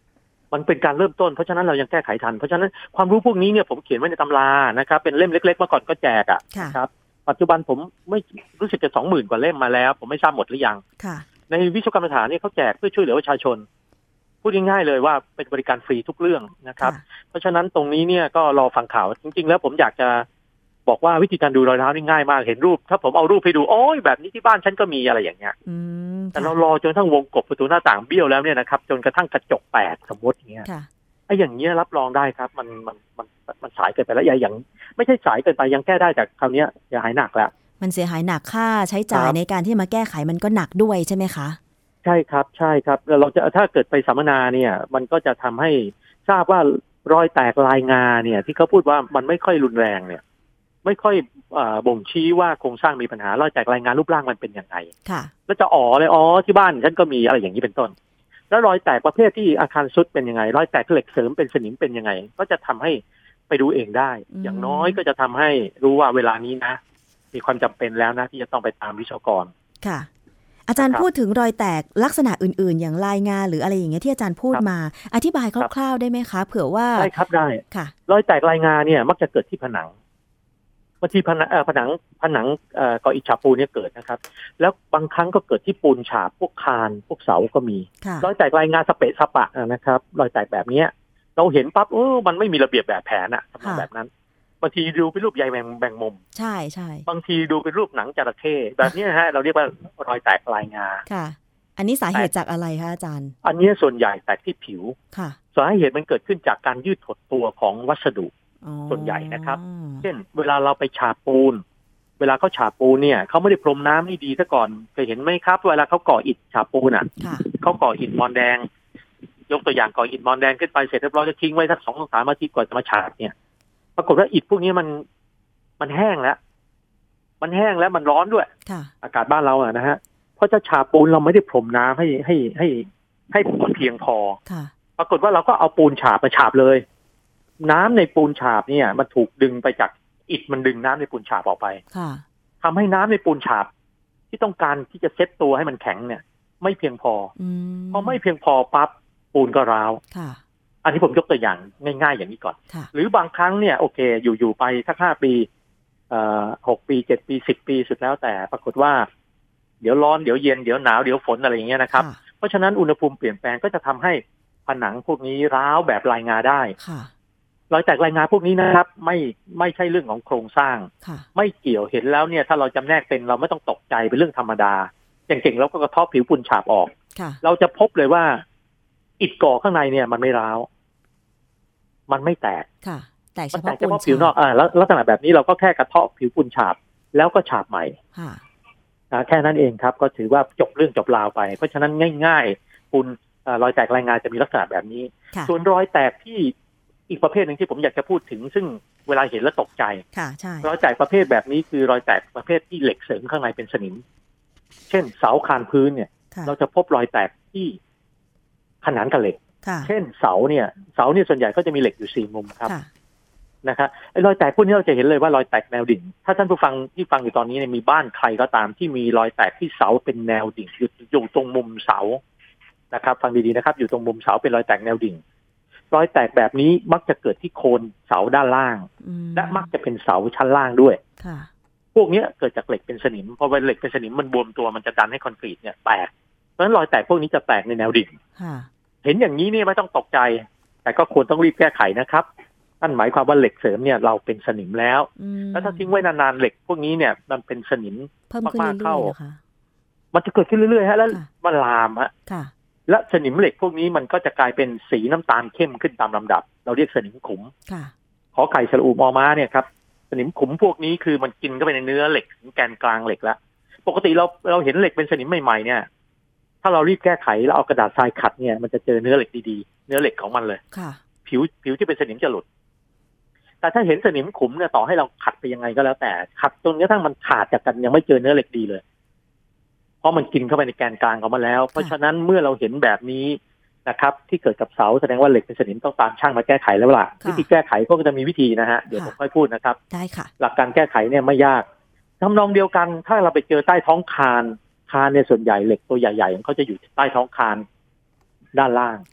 มันเป็นการเริ่มต้นเพราะฉะนั้นเรายังแก้ไขทันเพราะฉะนั้นความรู้พวกนี้เนี่ยผมเขียนไว้ในตำรานะครับเป็นเล่มเล็กๆเมื่อก่อนก็แจกอ่ะครับปัจจุบันผมไม่รู้สึกจะสองหมื่นกว่าเล่มมาแล้วผมไม่ทราบหมดหรือยังในวิศวกรรมสถานเนี่ยเขาแจกเพื่อช่วยเหลือประชาชนพูดง่ายๆเลยว่าเป็นบริการฟรีทุกเรื่องนะครับเพราะฉะนั้นตรงนี้เนี่ยก็รอฟังข่าวจริงๆแล้วผมอยากจะบอกว่าวิธีการดูรอยร้าวนี่ง่ายมากเห็นรูปถ้าผมเอารูปให้ดูโอ้ยแบบนี้ที่บ้านฉันก็มีอะไรอย่างเงี้ยแต่เรารอจนทั้งวงกบประตูหน้าต่างเบี้ยวแล้วเนี่ยนะครับจนกระทั่งกระจกแตกสมมติอย่างเงี้ยไอ้อย่างเงี้ยรับรองได้ครับมันมันมันมันสายเกินไปแล้วอย่างไม่ใช่สายเกินไปยังแก้ได้แต่คราวนี้อย่าหายหนักแล้วมันเสียหายหนักค่าใช้จ่ายในการที่มาแก้ไขมันก็หนักด้วยใช่ไหมคะใช่ครับใช่ครับเราจะถ้าเกิดไปสัมมนาเนี่ยมันก็จะทำให้ทราบว่ารอยแตกลายงาเนี่ยที่เขาพูดว่ามันไม่ค่อยรุนแรงเนี่ยไม่ค่อยบ่งชี้ว่าโครงสร้างมีปัญหารอยแตกลายงารูปร่างมันเป็นยังไงแล้วจะอ๋อเลยอ๋อที่บ้านฉันก็มีอะไรอย่างนี้เป็นต้นแล้วรอยแตกประเภทที่อาคารซุดเป็นยังไงรอยแตกเหล็กเสริมเป็นสนิมเป็นยังไงก็จะทำให้ไปดูเองได้อย่างน้อยก็จะทำให้รู้ว่าเวลานี้นะมีความจำเป็นแล้วนะที่จะต้องไปตามวิศวกรค่ะอาจารย์พูดถึงรอยแตกลักษณะอื่นๆอย่างลายงาหรืออะไรอย่างเงี้ยที่อาจารย์พูดมาอธิบายคร่าวๆได้ไหมคะเผื่อว่าได้ครับได้ค่ะรอยแตกลายงาเนี่ยมักจะเกิดที่ผนังบางทีผนังผนังผนังก่ออิฐฉาบปูนเนี่ยเกิดนะครับแล้วบางครั้งก็เกิดที่ปูนฉาบพวกคานพวกเสาก็มีรอยแตกลายงาสเปะสปะนะครับรอยแตกแบบนี้เราเห็นปั๊บเออมันไม่มีระเบียบแบบแผนอะทำแบบนั้นบางทีดูเป็นรูปใยแมงแมงมุมใช่ใช่บางทีดูเป็นรูปหนังจระเข้แบบนี้ฮะเราเรียกว่ารอยแตกลายงาค่ะอันนี้สาเหตุจากอะไรคะอาจารย์อันนี้ส่วนใหญ่แตกที่ผิวค่ะสาเหตุมันเกิดขึ้นจากการยืดถดตัวของวัสดุส่วนใหญ่นะครับเช่นเวลาเราไปฉาบปูนเวลาเขาฉาบปูนเนี่ยเขาไม่ได้พรมน้ำให้ดีซะก่อนเคยเห็นไหมครับเวลาเขาก่ออิฐฉาบปูนอ่ะเขาก่ออิฐมอนแดงยกตัวอย่างก่ออิฐมอนแดงขึ้นไปเสร็จเรียบร้อยจะทิ้งไว้สักสองถึงสามอาทิตย์ก่อนจะมาฉาบเนี่ยปรากฏว่าอิฐพวกนี้มันมันแห้งแล้วมันแห้งแล้วมันร้อนด้วยอากาศบ้านเราอะนะฮะเพราะจะฉาบปูนเราไม่ได้พรมน้ำให้ให้ให้ให้เพียงพอปรากฏว่าเราก็เอาปูนฉาบมาฉาบเลยน้ำในปูนฉาบเนี่ยมันถูกดึงไปจากอิฐมันดึงน้ำในปูนฉาบออกไปทำให้น้ำในปูนฉาบที่ต้องการที่จะเซ็ตตัวให้มันแข็งเนี่ยไม่เพียงพอพอไม่เพียงพอปั๊บปูนก็ร้าวอันนี้ผมยกตัวอย่างง่ายๆอย่างนี้ก่อนหรือบางครั้งเนี่ยโอเคอยู่ๆไปสักห้าปีเอ่อหกปีเจ็ดปีสิบปีสุดแล้วแต่ปรากฏว่าเดี๋ยวร้อนเดี๋ยวเย็นเดี๋ยวหนาวเดี๋ยวฝนอะไรอย่างเงี้ยนะครับเพราะฉะนั้นอุณหภูมิเปลี่ยนแปลงก็จะทำให้ผนังพวกนี้ร้าวแบบลายงาได้รอยแตกลายงาพวกนี้นะครับไม่ไม่ใช่เรื่องของโครงสร้างไม่เกี่ยวเห็นแล้วเนี่ยถ้าเราจำแนกเป็นเราไม่ต้องตกใจเป็นเรื่องธรรมดาอย่างเก่งเราก็กระเทาะผิวปูนฉาบออกเราจะพบเลยว่าอิฐก่อข้างในเนี่ยมันไม่ร้าวมันไม่แตกแต่เฉพาะเฉพาะผิวนอกอ่าแล้วลักษณะแบบนี้เราก็แค่กระเทาะผิวปูนฉาบแล้วก็ฉาบใหม่แค่นั้นเองครับก็ถือว่าจบเรื่องจบราวไปเพราะฉะนั้นง่ายๆปูนรอยแตกลายงาจะมีลักษณะแบบนี้ส่วนรอยแตกที่อีกประเภทหนึ่งที่ผมอยากจะพูดถึงซึ่งเวลาเห็นแล้วตกใจรอยแตกประเภทแบบนี้คือรอยแตกประเภทที่เหล็กเสริมข้างในเป็นสนิมเช่นเสาคานพื้นเนี่ยเราจะพบรอยแตกที่ขนานกับเหล็กเช่นเสาเนี่ยเสาเนี่ยส่วนใหญ่ก็จะมีเหล็กอยู่สี่มุมครับนะครับไอ้รอยแตกพวกนี้เราจะเห็นเลยว่ารอยแตกแนวดิ่งถ้าท่านผู้ฟังที่ฟังอยู่ตอนนี้เนี่ยมีบ้านใครก็ตามที่มีรอยแตกที่เสาเป็นแนวดิ่งอยู่อยู่ตรงมุมเสานะครับฟังดีๆนะครับอยู่ตรงมุมเสาเป็นรอยแตกแนวดิ่งรอยแตกแบบนี้มักจะเกิดที่โคนเสาด้านล่างและมักจะเป็นเสาชั้นล่างด้วยพวกนี้เกิดจากเหล็กเป็นสนิมพอเหล็กเป็นสนิมมันบวมตัวมันจะดันให้คอนกรีตเนี่ยแตกเพราะฉะนั้นรอยแตกพวกนี้จะแตกในแนวดิ่งเห็นอย่างนี้นี่ไม่ต้องตกใจแต่ก็ควรต้องรีบแก้ไขนะครับนั่นหมายความว่าเหล็กเสริมเนี่ยเราเป็นสนิมแล้วแล้วถ้าทิ้งไว้นานๆเหล็กพวกนี้เนี่ยมันเป็นสนิมมากๆเข้ามันจะเกิดขึ้นเรื่อยๆฮะแล้วมันลามฮะและสนิมเหล็กพวกนี้มันก็จะกลายเป็นสีน้ำตาลเข้มขึ้นตามลำดับเราเรียกสนิมขุมขอไข่สระอูมอม้าเนี่ยครับสนิมขุมพวกนี้คือมันกินเข้าไปในเนื้อเหล็กถึงแกนกลางเหล็กแล้วปกติเราเราเห็นเหล็กเป็นสนิมใหม่ๆเนี่ยถ้าเรารีบแก้ไขแล้วเอากระดาษทรายขัดเนี่ยมันจะเจอเนื้อเหล็กดีๆเนื้อเหล็กของมันเลยผิวผิวที่เป็นสนิมจะหลุดแต่ถ้าเห็นสนิมขุมเนี่ยต่อให้เราขัดไปยังไงก็แล้วแต่ขัดจนกระทั่งมันขาดจากกันยังไม่เจอเนื้อเหล็กดีเลยเพราะมันกินเข้าไปในแกนกลางของมันแล้วเพราะฉะนั้นเมื่อเราเห็นแบบนี้นะครับที่เกิดกับเสาแสดงว่าเหล็กเป็นสนิมต้องตามช่างมาแก้ไขแล้วล่ะวิธีแก้ไขก็จะมีวิธีนะฮะเดี๋ยวผมค่อยพูดนะครับได้ค่ะหลักการแก้ไขเนี่ยไม่ยากทำนองเดียวกันถ้าเราไปเจอใต้ท้องคานคานเนี่ยส่วนใหญ่เหล็กตัวใหญ่ๆเขาจะอยู่ใต้ท้องคานด้านล่าง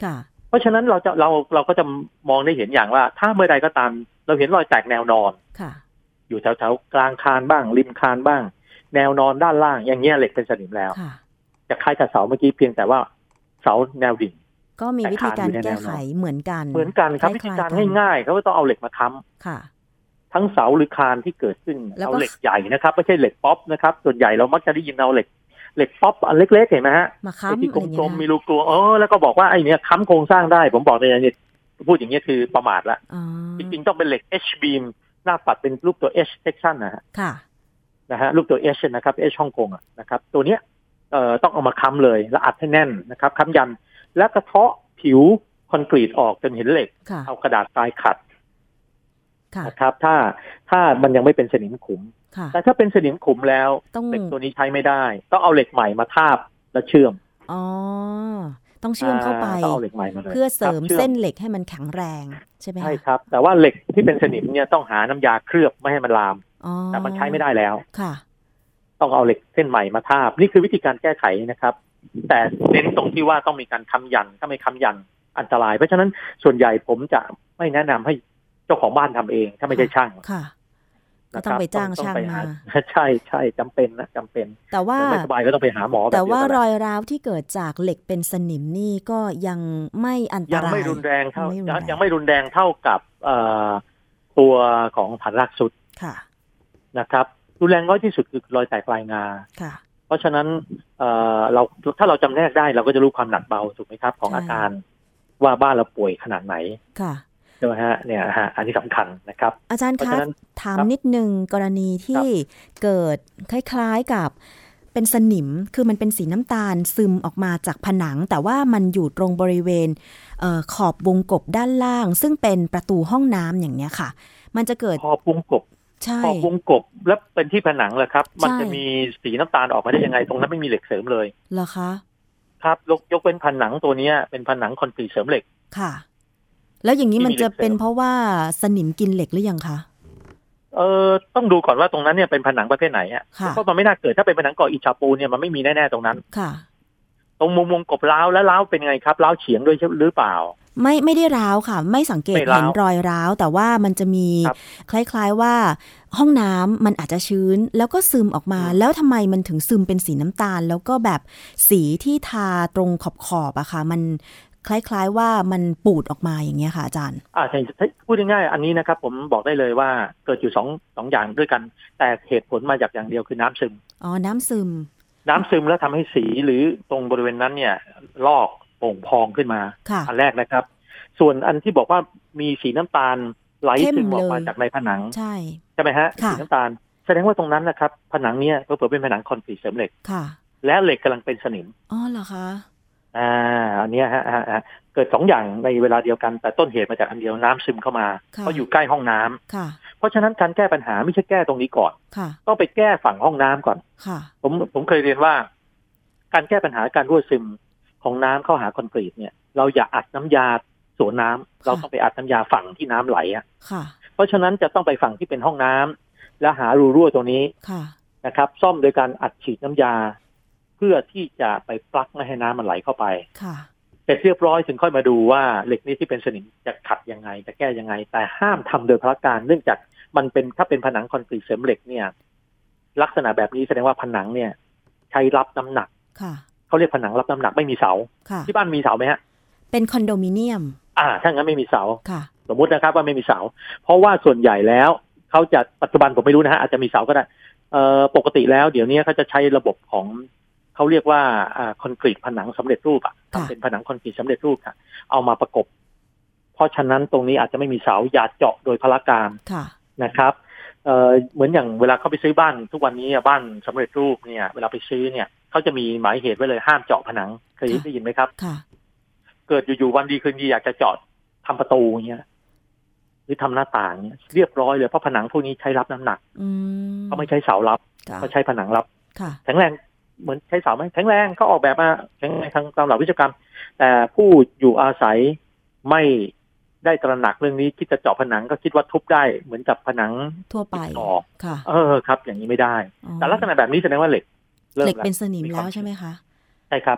เพราะฉะนั้นเราจะเราเราก็จะมองได้เห็นอย่างว่าถ้าเมื่อใดก็ตามเราเห็นรอยแตกแนวนอนอยู่แถวๆกลางคานบ้างริมคานบ้างแนวนอนด้านล่างอย่างเงี้ยเหล็กเป็นสนิมแล้วจะคล้ายกับเสาเมื่อกี้เพียงแต่ว่าเสาแนวดิ่งก็มีวิธีการแก้ไขเหมือนกันเหมือนกันครับวิธีการง่ายๆเขาก็ต้องเอาเหล็กมาค้ำทั้งเสาหรือคานที่เกิดขึ้นเอาเหล็กใหญ่นะครับไม่ใช่เหล็กป๊อปนะครับส่วนใหญ่เรามักจะได้ยินเอาเหล็กเหล็กป๊อปอันเล็กๆเห็นไหมฮะไอ้ที่กลมๆมีรูกลัวเออแล้วก็บอกว่าไอ้เนี้ยค้ำโครงสร้างได้ผมบอกเลยเนี่ยพูดอย่างเงี้ยคือประมาทละจริงๆต้องเป็นเหล็ก H beam หน้าปัดเป็นรูปตัว H section นะฮะนะฮะรูปตัว H นะครับ H ฮ่องกงอ่ะนะครับตัวเนี้ยเอ่อต้องเอามาค้ำเลยแล้วอัดให้แน่นนะครับค้ำยันแล้วกระเทาะผิวคอนกรีตออกจนเห็นเหล็กเอากระดาษทรายขัดนะครับถ้าถ้ามันยังไม่เป็นสนิมขุมแต่ถ้าเป็นสนิมขุมแล้วเหล็กตัวนี้ใช้ไม่ได้ต้องเอาเหล็กใหม่มาทาบและเชื่อมอ๋อต้องเชื่อมเข้าไปเพื่อเสริมเส้นเหล็กให้มันแข็งแรงใช่ไหมใช่ครับแต่ว่าเหล็กที่เป็นสนิมเนี่ยต้องหาน้ำยาเคลือบไม่ให้มันลามแต่มันใช้ไม่ได้แล้วค่ะต้องเอาเหล็กเส้นใหม่มาทาบนี่คือวิธีการแก้ไขนะครับแต่เน้นตรงที่ว่าต้องมีการค้ำยันถ้าไม่ค้ำยันอันตรายเพราะฉะนั้นส่วนใหญ่ผมจะไม่แนะนำให้เจ้าของบ้านทำเองถ้าไม่ใช่ช่างค่ะก็ต้องไปจ้างช่างมาใช่ใช่จำเป็นนะจำเป็นแต่ว่าไม่สบายก็ต้องไปหาหมอแต่ว่ารอยร้าวที่เกิดจากเหล็กเป็นสนิมนี่ก็ยังไม่อันตรายยังไม่รุนแรงเท่ายังไม่รุนแรงเท่ากับตัวของฐานรากสุดนะครับรุนแรงน้อยที่สุดคือรอยแตกปลายงาเพราะฉะนั้นเอ่อเราถ้าเราจำแนกได้เราก็จะรู้ความหนักเบาถูกไหมครับของอาการว่าบ้านเราป่วยขนาดไหนค่ะใช่ไหมฮะเนี่ยฮะอันนี้สำคัญนะครับอาจารย์คะถามนิดนึงกรณีที่เกิดคล้ายๆกับเป็นสนิมคือมันเป็นสีน้ำตาลซึมออกมาจากผนังแต่ว่ามันอยู่ตรงบริเวณเอ่อขอบวงกบด้านล่างซึ่งเป็นประตูห้องน้ำอย่างเนี้ยค่ะมันจะเกิดขอบวงกบขอบวงกบแล้วเป็นที่ผนังเหรอครับมันจะมีสีน้ำตาลออกมาได้ยังไงตรงนั้นไม่มีเหล็กเสริมเลยเหรอคะครับยกยกเป็นผนังตัวนี้เป็นผนังคอนกรีตเสริมเหล็กค่ะแล้วอย่างนี้มันจะเป็นเพราะว่าสนิมกินเหล็กหรือยังคะเออต้องดูก่อนว่าตรงนั้นเนี่ยเป็นผนังประเภทไหนอ่ะเพราะมันไม่น่าเกิดถ้าเป็นผนังก่ออิฐฉาปูเนี่ยมันไม่มีแน่ๆตรงนั้นค่ะตรงมุมวงกบร้าวแล้วร้าวเป็นไงครับร้าวเฉียงด้วยหรือเปล่าไม่ไม่ได้ร้าวค่ะไม่สังเกตเห็นรอยร้าวแต่ว่ามันจะมีคล้ายๆว่าห้องน้ำมันอาจจะชื้นแล้วก็ซึมออกมาแล้วทำไมมันถึงซึมเป็นสีน้ำตาลแล้วก็แบบสีที่ทาตรงขอบๆอะค่ะมันคล้ายๆว่ามันปูดออกมาอย่างเงี้ยค่ะอาจารย์อ่าใช่พูดง่ายๆอันนี้นะครับผมบอกได้เลยว่าเกิดอยู่สองสองอย่างด้วยกันแต่เหตุผลมาจากอย่างเดียวคือน้ำซึมอ๋อน้ำซึมน้ำซึมแล้วทำให้สีหรือตรงบริเวณนั้นเนี่ยลอกโป่งพองขึ้นมาอันแรกนะครับส่วนอันที่บอกว่ามีสีน้ำตาลไหลซึมออกมาจากในผนังใช่ใช่ไหมฮะสีน้ำตาลแสดงว่าตรงนั้นนะครับผนังเนี่ยเผื่อเป็นผนังคอนกรีตเสริมเหล็กและเหล็กกำลังเป็นสนิมอ๋อเหรอคะอ่าอันนี้ฮะเกิดสองอย่างในเวลาเดียวกันแต่ต้นเหตุมาจากอันเดียวน้ำซึมเข้ามาเพราะอยู่ใกล้ห้องน้ำเพราะฉะนั้นการแก้ปัญหาไม่ใช่แก้ตรงนี้ก่อนต้องไปแก้ฝั่งห้องน้ำก่อนผมผมเคยเรียนว่าการแก้ปัญหาการรั่วซึมของน้ำเข้าหาคอนกรีตเนี่ยเราอย่าอัดน้ำยาสวนน้ำเราต้องไปอัดน้ำยาฝั่งที่น้ำไหลอ่ะเพราะฉะนั้นจะต้องไปฝั่งที่เป็นห้องน้ำแล้วหารูรั่วตรงนี้นะครับซ่อมโดยการอัดฉีดน้ำยาเพื่อที่จะไปปลั๊กไม่ให้น้ำมันไหลเข้าไปเสร็จเรียบร้อยถึงค่อยมาดูว่าเหล็กนี้ที่เป็นสนิมจะขัดยังไงจะแก้ยังไงแต่ห้ามทำโดยพละการเนื่องจากมันเป็นถ้าเป็นผนังคอนกรีตเสริมเหล็กเนี่ยลักษณะแบบนี้แสดงว่าผนังเนี่ยใช้รับน้ำหนักเขาเรียกผนังรับน้ำหนักไม่มีเสาที่บ้านมีเสาไหมฮะเป็นคอนโดมิเนียมอ่าถ้างั้นไม่มีเสาสมมุตินะครับว่าไม่มีเสาเพราะว่าส่วนใหญ่แล้วเขาจะปัจจุบันผมไม่รู้นะฮะอาจจะมีเสาก็ได้เอ่อปกติแล้วเดี๋ยวนี้เขาจะใช้ระบบของเขาเรียกว่าอ่าคอนกรีตผนังสำเร็จรูปอ่ะทำเป็นผนังคอนกรีตสำเร็จรูปค่ะเอามาประกบเพราะฉะนั้นตรงนี้อาจจะไม่มีเสาอย่าเจาะโดยพละการนะครับเอ่อเหมือนอย่างเวลาเขาไปซื้อบ้านทุกวันนี้บ้านสำเร็จรูปเนี่ยเวลาไปซื้อเนี่ยเขาจะมีหมายเหตุไว้เลยห้ามเจาะผนังเคยได้ยินไหมครับเกิดอยู่ๆวันดีคืนดีอยากจะเจาะทำประตูเงี้ยหรือทำหน้าต่างเงี้ยเรียบร้อยเลยเพราะผนังพวกนี้ใช้รับน้ำหนักเขาไม่ใช้เสารับเขาใช้ผนังรับแข็งแรงเหมือนใช้เสาไหมแข็งแรงเขาออกแบบมาแข็งแรงทางตามหลักวิศวกรรมแต่ผู้อยู่อาศัยไม่ได้ตระหนักเรื่องนี้คิดจะเจาะผนังก็คิดว่าทุบได้เหมือนกับผนังทั่วไปค่ะเออครับอย่างนี้ไม่ได้แต่ลักษณะแบบนี้แสดงว่าเหล็กเหล็กเป็นสนิมแล้วใช่ไหมคะใช่ครับ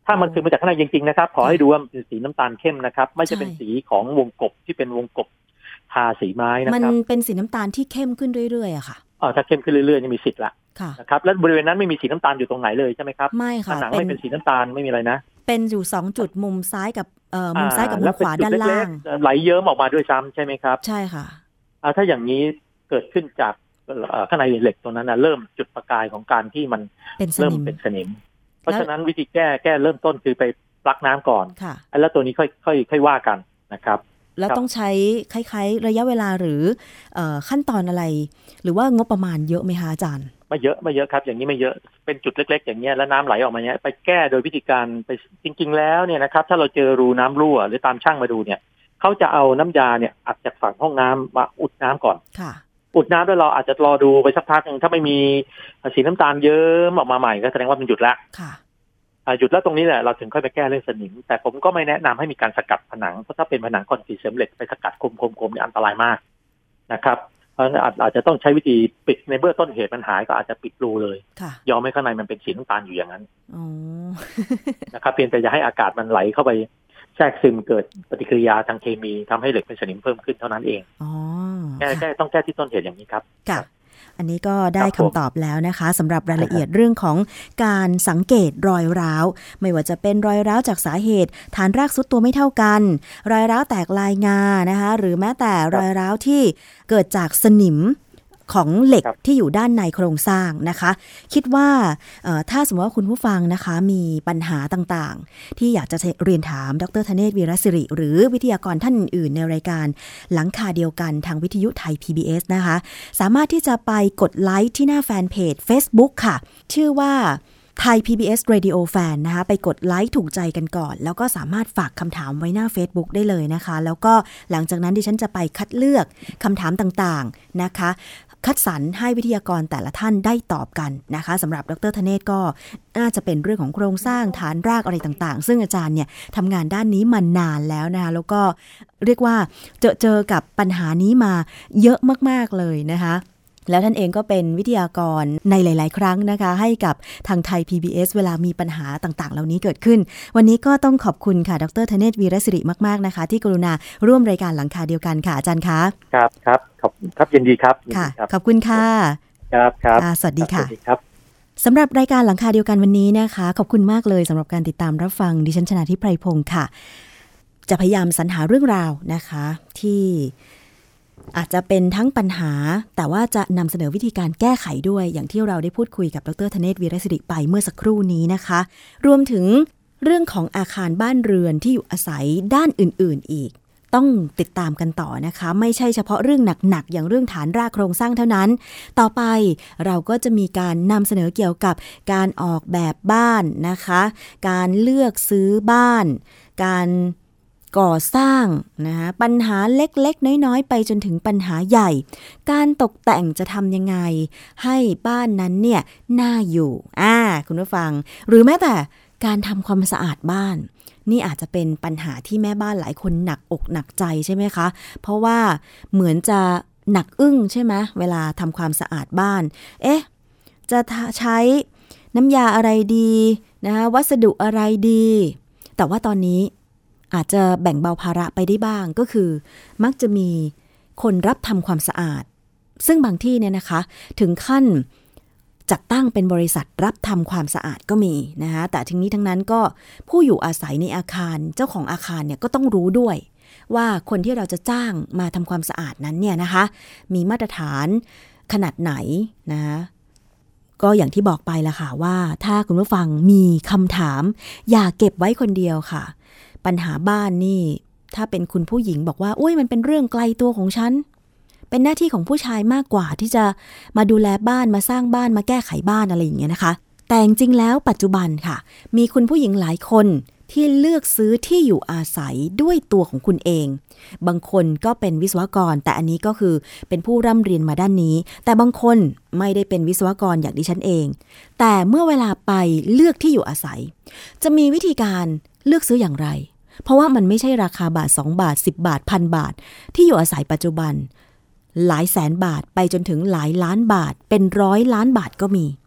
ถ้ามันซึมมาจากข้างในจริงๆนะครับขอให้ดูว่ามันเป็นสีน้ำตาลเข้มนะครับไม่ใช่เป็นสีของวงกบที่เป็นวงกบทาสีไม้นะครับมันเป็นสีน้ำตาลที่เข้มขึ้นเรื่อยๆอะค่ะอ๋อถ้าเข้มขึ้นเรื่อยๆนี่มีสิทธิ์ละนะครับแล้วบริเวณนั้นไม่มีสีน้ำตาลอยู่ตรงไหนเลยใช่ไหมครับไม่ค่ะผนังไม่เป็นสีน้ำตาลไม่มีอะไรนะเป็นอยู่สองจุดมุมซ้ายกับเอ่อมุมซ้ายกับมุมขวาด้านล่างไหลเยิ้มออกมาด้วยซ้ำใช่ไหมครับใช่ค่ะอ่าถ้าอย่างนี้เกิดขึ้นจากข้างในเหล็กตัวนั้นนะเริ่มจุดประกายของการที่มันเริ่มเป็นสนิมเพราะฉะนั้นวิธีแก้แก้เริ่มต้นคือไปปลั๊กน้ำก่อนแล้วตัวนี้ค่อยค่อยค่อยว่ากันนะครับแล้วต้องใช้คล้ายๆระยะเวลาหรือเอ่อขั้นตอนอะไรหรือว่างบประมาณเยอะไหมคะอาจารย์ไม่เยอะไม่เยอะครับอย่างนี้ไม่เยอะเป็นจุดเล็กๆอย่างเงี้ยแล้วน้ำไหลออกมาเนี้ยไปแก้โดยวิธีการไปจริงๆแล้วเนี่ยนะครับถ้าเราเจอรูน้ำรั่วหรือตามช่างมาดูเนี่ยเขาจะเอาน้ำยาเนี่ยอัดจากฝั่งห้องน้ำมาอุดน้ำก่อนอุดน้ำแล้วเราอาจจะรอดูไปสักพักนึงถ้าไม่มีสีน้ำตาลเยิ้มออกมาใหม่ก็แสดงว่ามันหยุดแล้วหยุดแล้วตรงนี้แหละเราถึงค่อยไปแก้เรื่องสนิมแต่ผมก็ไม่แนะนำให้มีการสกัดผนังเพราะถ้าเป็นผนังคอนกรีตเสริมเหล็กไปสกัดคมๆๆเนี่ยอันตรายมากนะครับเพราะอาจอาจจะต้องใช้วิธีปิดในเบื้องต้นเหตุมันหายก็อาจจะปิดรูเลยยอมให้ข้างในมันเป็นสีน้ำตาลอยู่อย่างนั้นนะครับเพียงแต่อย่าให้อากาศมันไหลเข้าไปแทรกซึมเกิดปฏิกิริยาทางเคมีทำให้เหล็กเป็นสนิมเพิ่มขึ้นเท่านั้นเองแก้แก้ต้องแก้ที่ต้นเหตุอย่างนี้ครับอันนี้ก็ได้คำตอบแล้วนะคะสำหรับรายละเอียดเรื่องของการสังเกตรอยร้าวไม่ว่าจะเป็นรอยร้าวจากสาเหตุฐานรากซุดตัวไม่เท่ากันรอยร้าวแตกลายงานะคะหรือแม้แต่รอยร้าวที่เกิดจากสนิมของเหล็กที่อยู่ด้านในโครงสร้างนะคะคิดว่าถ้าสมมติว่าคุณผู้ฟังนะคะมีปัญหาต่างๆที่อยากจะเรียนถามดร.ธเนศ วีระศิริหรือวิทยากรท่านอื่นๆในรายการหลังคาเดียวกันทางวิทยุไทย พี บี เอส นะคะสามารถที่จะไปกดไลค์ที่หน้าแฟนเพจ Facebook ค่ะชื่อว่าไทย พี บี เอส Radio Fan นะคะไปกดไลค์ถูกใจกันก่อนแล้วก็สามารถฝากคำถามไว้หน้า Facebook ได้เลยนะคะแล้วก็หลังจากนั้นดิฉันจะไปคัดเลือกคำถามต่างๆนะคะคัดสรรให้วิทยากรแต่ละท่านได้ตอบกันนะคะสำหรับดร.ธเนศก็น่าจะเป็นเรื่องของโครงสร้างฐานรากอะไรต่างๆซึ่งอาจารย์เนี่ยทำงานด้านนี้มานานแล้วนะคะแล้วก็เรียกว่าเจอเจอกับปัญหานี้มาเยอะมากๆเลยนะคะแล้วท่านเองก็เป็นวิทยากรในหลายๆครั้งนะคะให้กับทางไทย พี บี เอส เวลามีปัญหาต่างๆเหล่านี้เกิดขึ้นวันนี้ก็ต้องขอบคุณค่ะดร.ธเนศ วีระศิริมากๆนะคะที่กรุณาร่วมรายการหลังคาเดียวกันค่ะอาจารย์คะครับครับขอบครับยินดีครับค่ะขอบคุณค่ะครับครับสวัสดีค่ะสำหรับรายการหลังคาเดียวกันวันนี้นะคะขอบคุณมากเลยสำหรับการติดตามรับฟังดิฉันชนาธิไพรพงศ์ค่ะจะพยายามสรรหาเรื่องราวนะคะที่อาจจะเป็นทั้งปัญหาแต่ว่าจะนำเสนอวิธีการแก้ไขด้วยอย่างที่เราได้พูดคุยกับดร.ธเนศ วีระศิริไปเมื่อสักครู่นี้นะคะรวมถึงเรื่องของอาคารบ้านเรือนที่อยู่อาศัยด้านอื่นๆอีกต้องติดตามกันต่อนะคะไม่ใช่เฉพาะเรื่องหนักๆอย่างเรื่องฐานรากโครงสร้างเท่านั้นต่อไปเราก็จะมีการนำเสนอเกี่ยวกับการออกแบบบ้านนะคะการเลือกซื้อบ้านการก่อสร้างนะคะปัญหาเล็กๆน้อยๆไปจนถึงปัญหาใหญ่การตกแต่งจะทำยังไงให้บ้านนั้นเนี่ยน่าอยู่อ่าคุณผู้ฟังหรือแม้แต่การทำความสะอาดบ้านนี่อาจจะเป็นปัญหาที่แม่บ้านหลายคนหนักอกหนักใจใช่ไหมคะเพราะว่าเหมือนจะหนักอึ้งใช่ไหมเวลาทำความสะอาดบ้านเอ๊ะจะใช้น้ำยาอะไรดีนะคะวัสดุอะไรดีแต่ว่าตอนนี้อาจจะแบ่งเบาภาระไปได้บ้างก็คือมักจะมีคนรับทำความสะอาดซึ่งบางที่เนี่ยนะคะถึงขั้นจัดตั้งเป็นบริษัทรับทำความสะอาดก็มีนะคะแต่ทั้งนี้ทั้งนั้นก็ผู้อยู่อาศัยในอาคารเจ้าของอาคารเนี่ยก็ต้องรู้ด้วยว่าคนที่เราจะจ้างมาทำความสะอาดนั้นเนี่ยนะคะมีมาตรฐานขนาดไหนนะคะก็อย่างที่บอกไปละค่ะว่าถ้าคุณผู้ฟังมีคำถามอย่าเก็บไว้คนเดียวค่ะปัญหาบ้านนี่ถ้าเป็นคุณผู้หญิงบอกว่าอุ้ยมันเป็นเรื่องไกลตัวของฉันเป็นหน้าที่ของผู้ชายมากกว่าที่จะมาดูแลบ้านมาสร้างบ้านมาแก้ไขบ้านอะไรอย่างเงี้ยนะคะแต่จริงๆแล้วปัจจุบันค่ะมีคุณผู้หญิงหลายคนที่เลือกซื้อที่อยู่อาศัยด้วยตัวของคุณเองบางคนก็เป็นวิศวกรแต่อันนี้ก็คือเป็นผู้ร่ำเรียนมาด้านนี้แต่บางคนไม่ได้เป็นวิศวกรอย่างดิฉันเองแต่เมื่อเวลาไปเลือกที่อยู่อาศัยจะมีวิธีการเลือกซื้ออย่างไรเพราะว่ามันไม่ใช่ราคาบาทสองบาทสิบบาทพันบาทที่อยู่อาศัยปัจจุบันหลายแสนบาทไปจนถึงหลายล้านบาทเป็นร้อยล้านบาทก็มี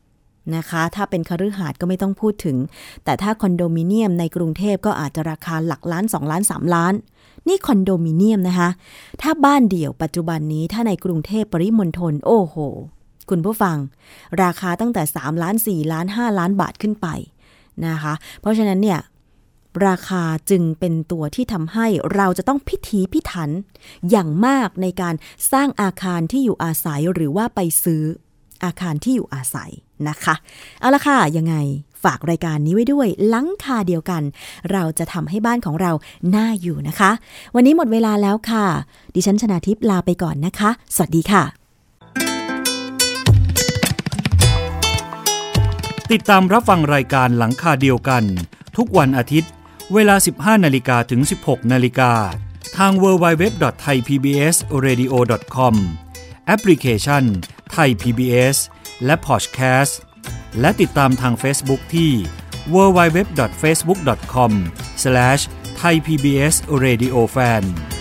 นะคะถ้าเป็นคฤหาสน์ก็ไม่ต้องพูดถึงแต่ถ้าคอนโดมิเนียมในกรุงเทพก็อาจจะราคาหลักล้านสองล้านสามล้านนี่คอนโดมิเนียมนะคะถ้าบ้านเดี่ยวปัจจุบันนี้ถ้าในกรุงเทพปริมณฑลโอ้โหคุณผู้ฟังราคาตั้งแต่สามล้านสี่ล้านห้าล้านบาทขึ้นไปนะคะเพราะฉะนั้นเนี่ยราคาจึงเป็นตัวที่ทำให้เราจะต้องพิถีพิถันอย่างมากในการสร้างอาคารที่อยู่อาศัยหรือว่าไปซื้ออาคารที่อยู่อาศัยนะคะเอาละค่ะยังไงฝากรายการนี้ไว้ด้วยหลังคาเดียวกันเราจะทำให้บ้านของเราน่าอยู่นะคะวันนี้หมดเวลาแล้วค่ะดิฉันชนาทิพย์ลาไปก่อนนะคะสวัสดีค่ะติดตามรับฟังรายการหลังคาเดียวกันทุกวันอาทิตย์เวลา สิบห้านาฬิกา ถึง สิบหกนาฬิกา ทาง ดับเบิลยู ดับเบิลยู ดับเบิลยู ดอท ไทย พี บี เอส เรดิโอ ดอท คอม แอปพลิเคชัน Thai พี บี เอส และ Podcast และติดตามทาง Facebook ที่ ดับเบิลยู ดับเบิลยู ดับเบิลยู ดอท เฟซบุ๊ก ดอท คอม สแลช ไทย พี บี เอส เรดิโอ แฟน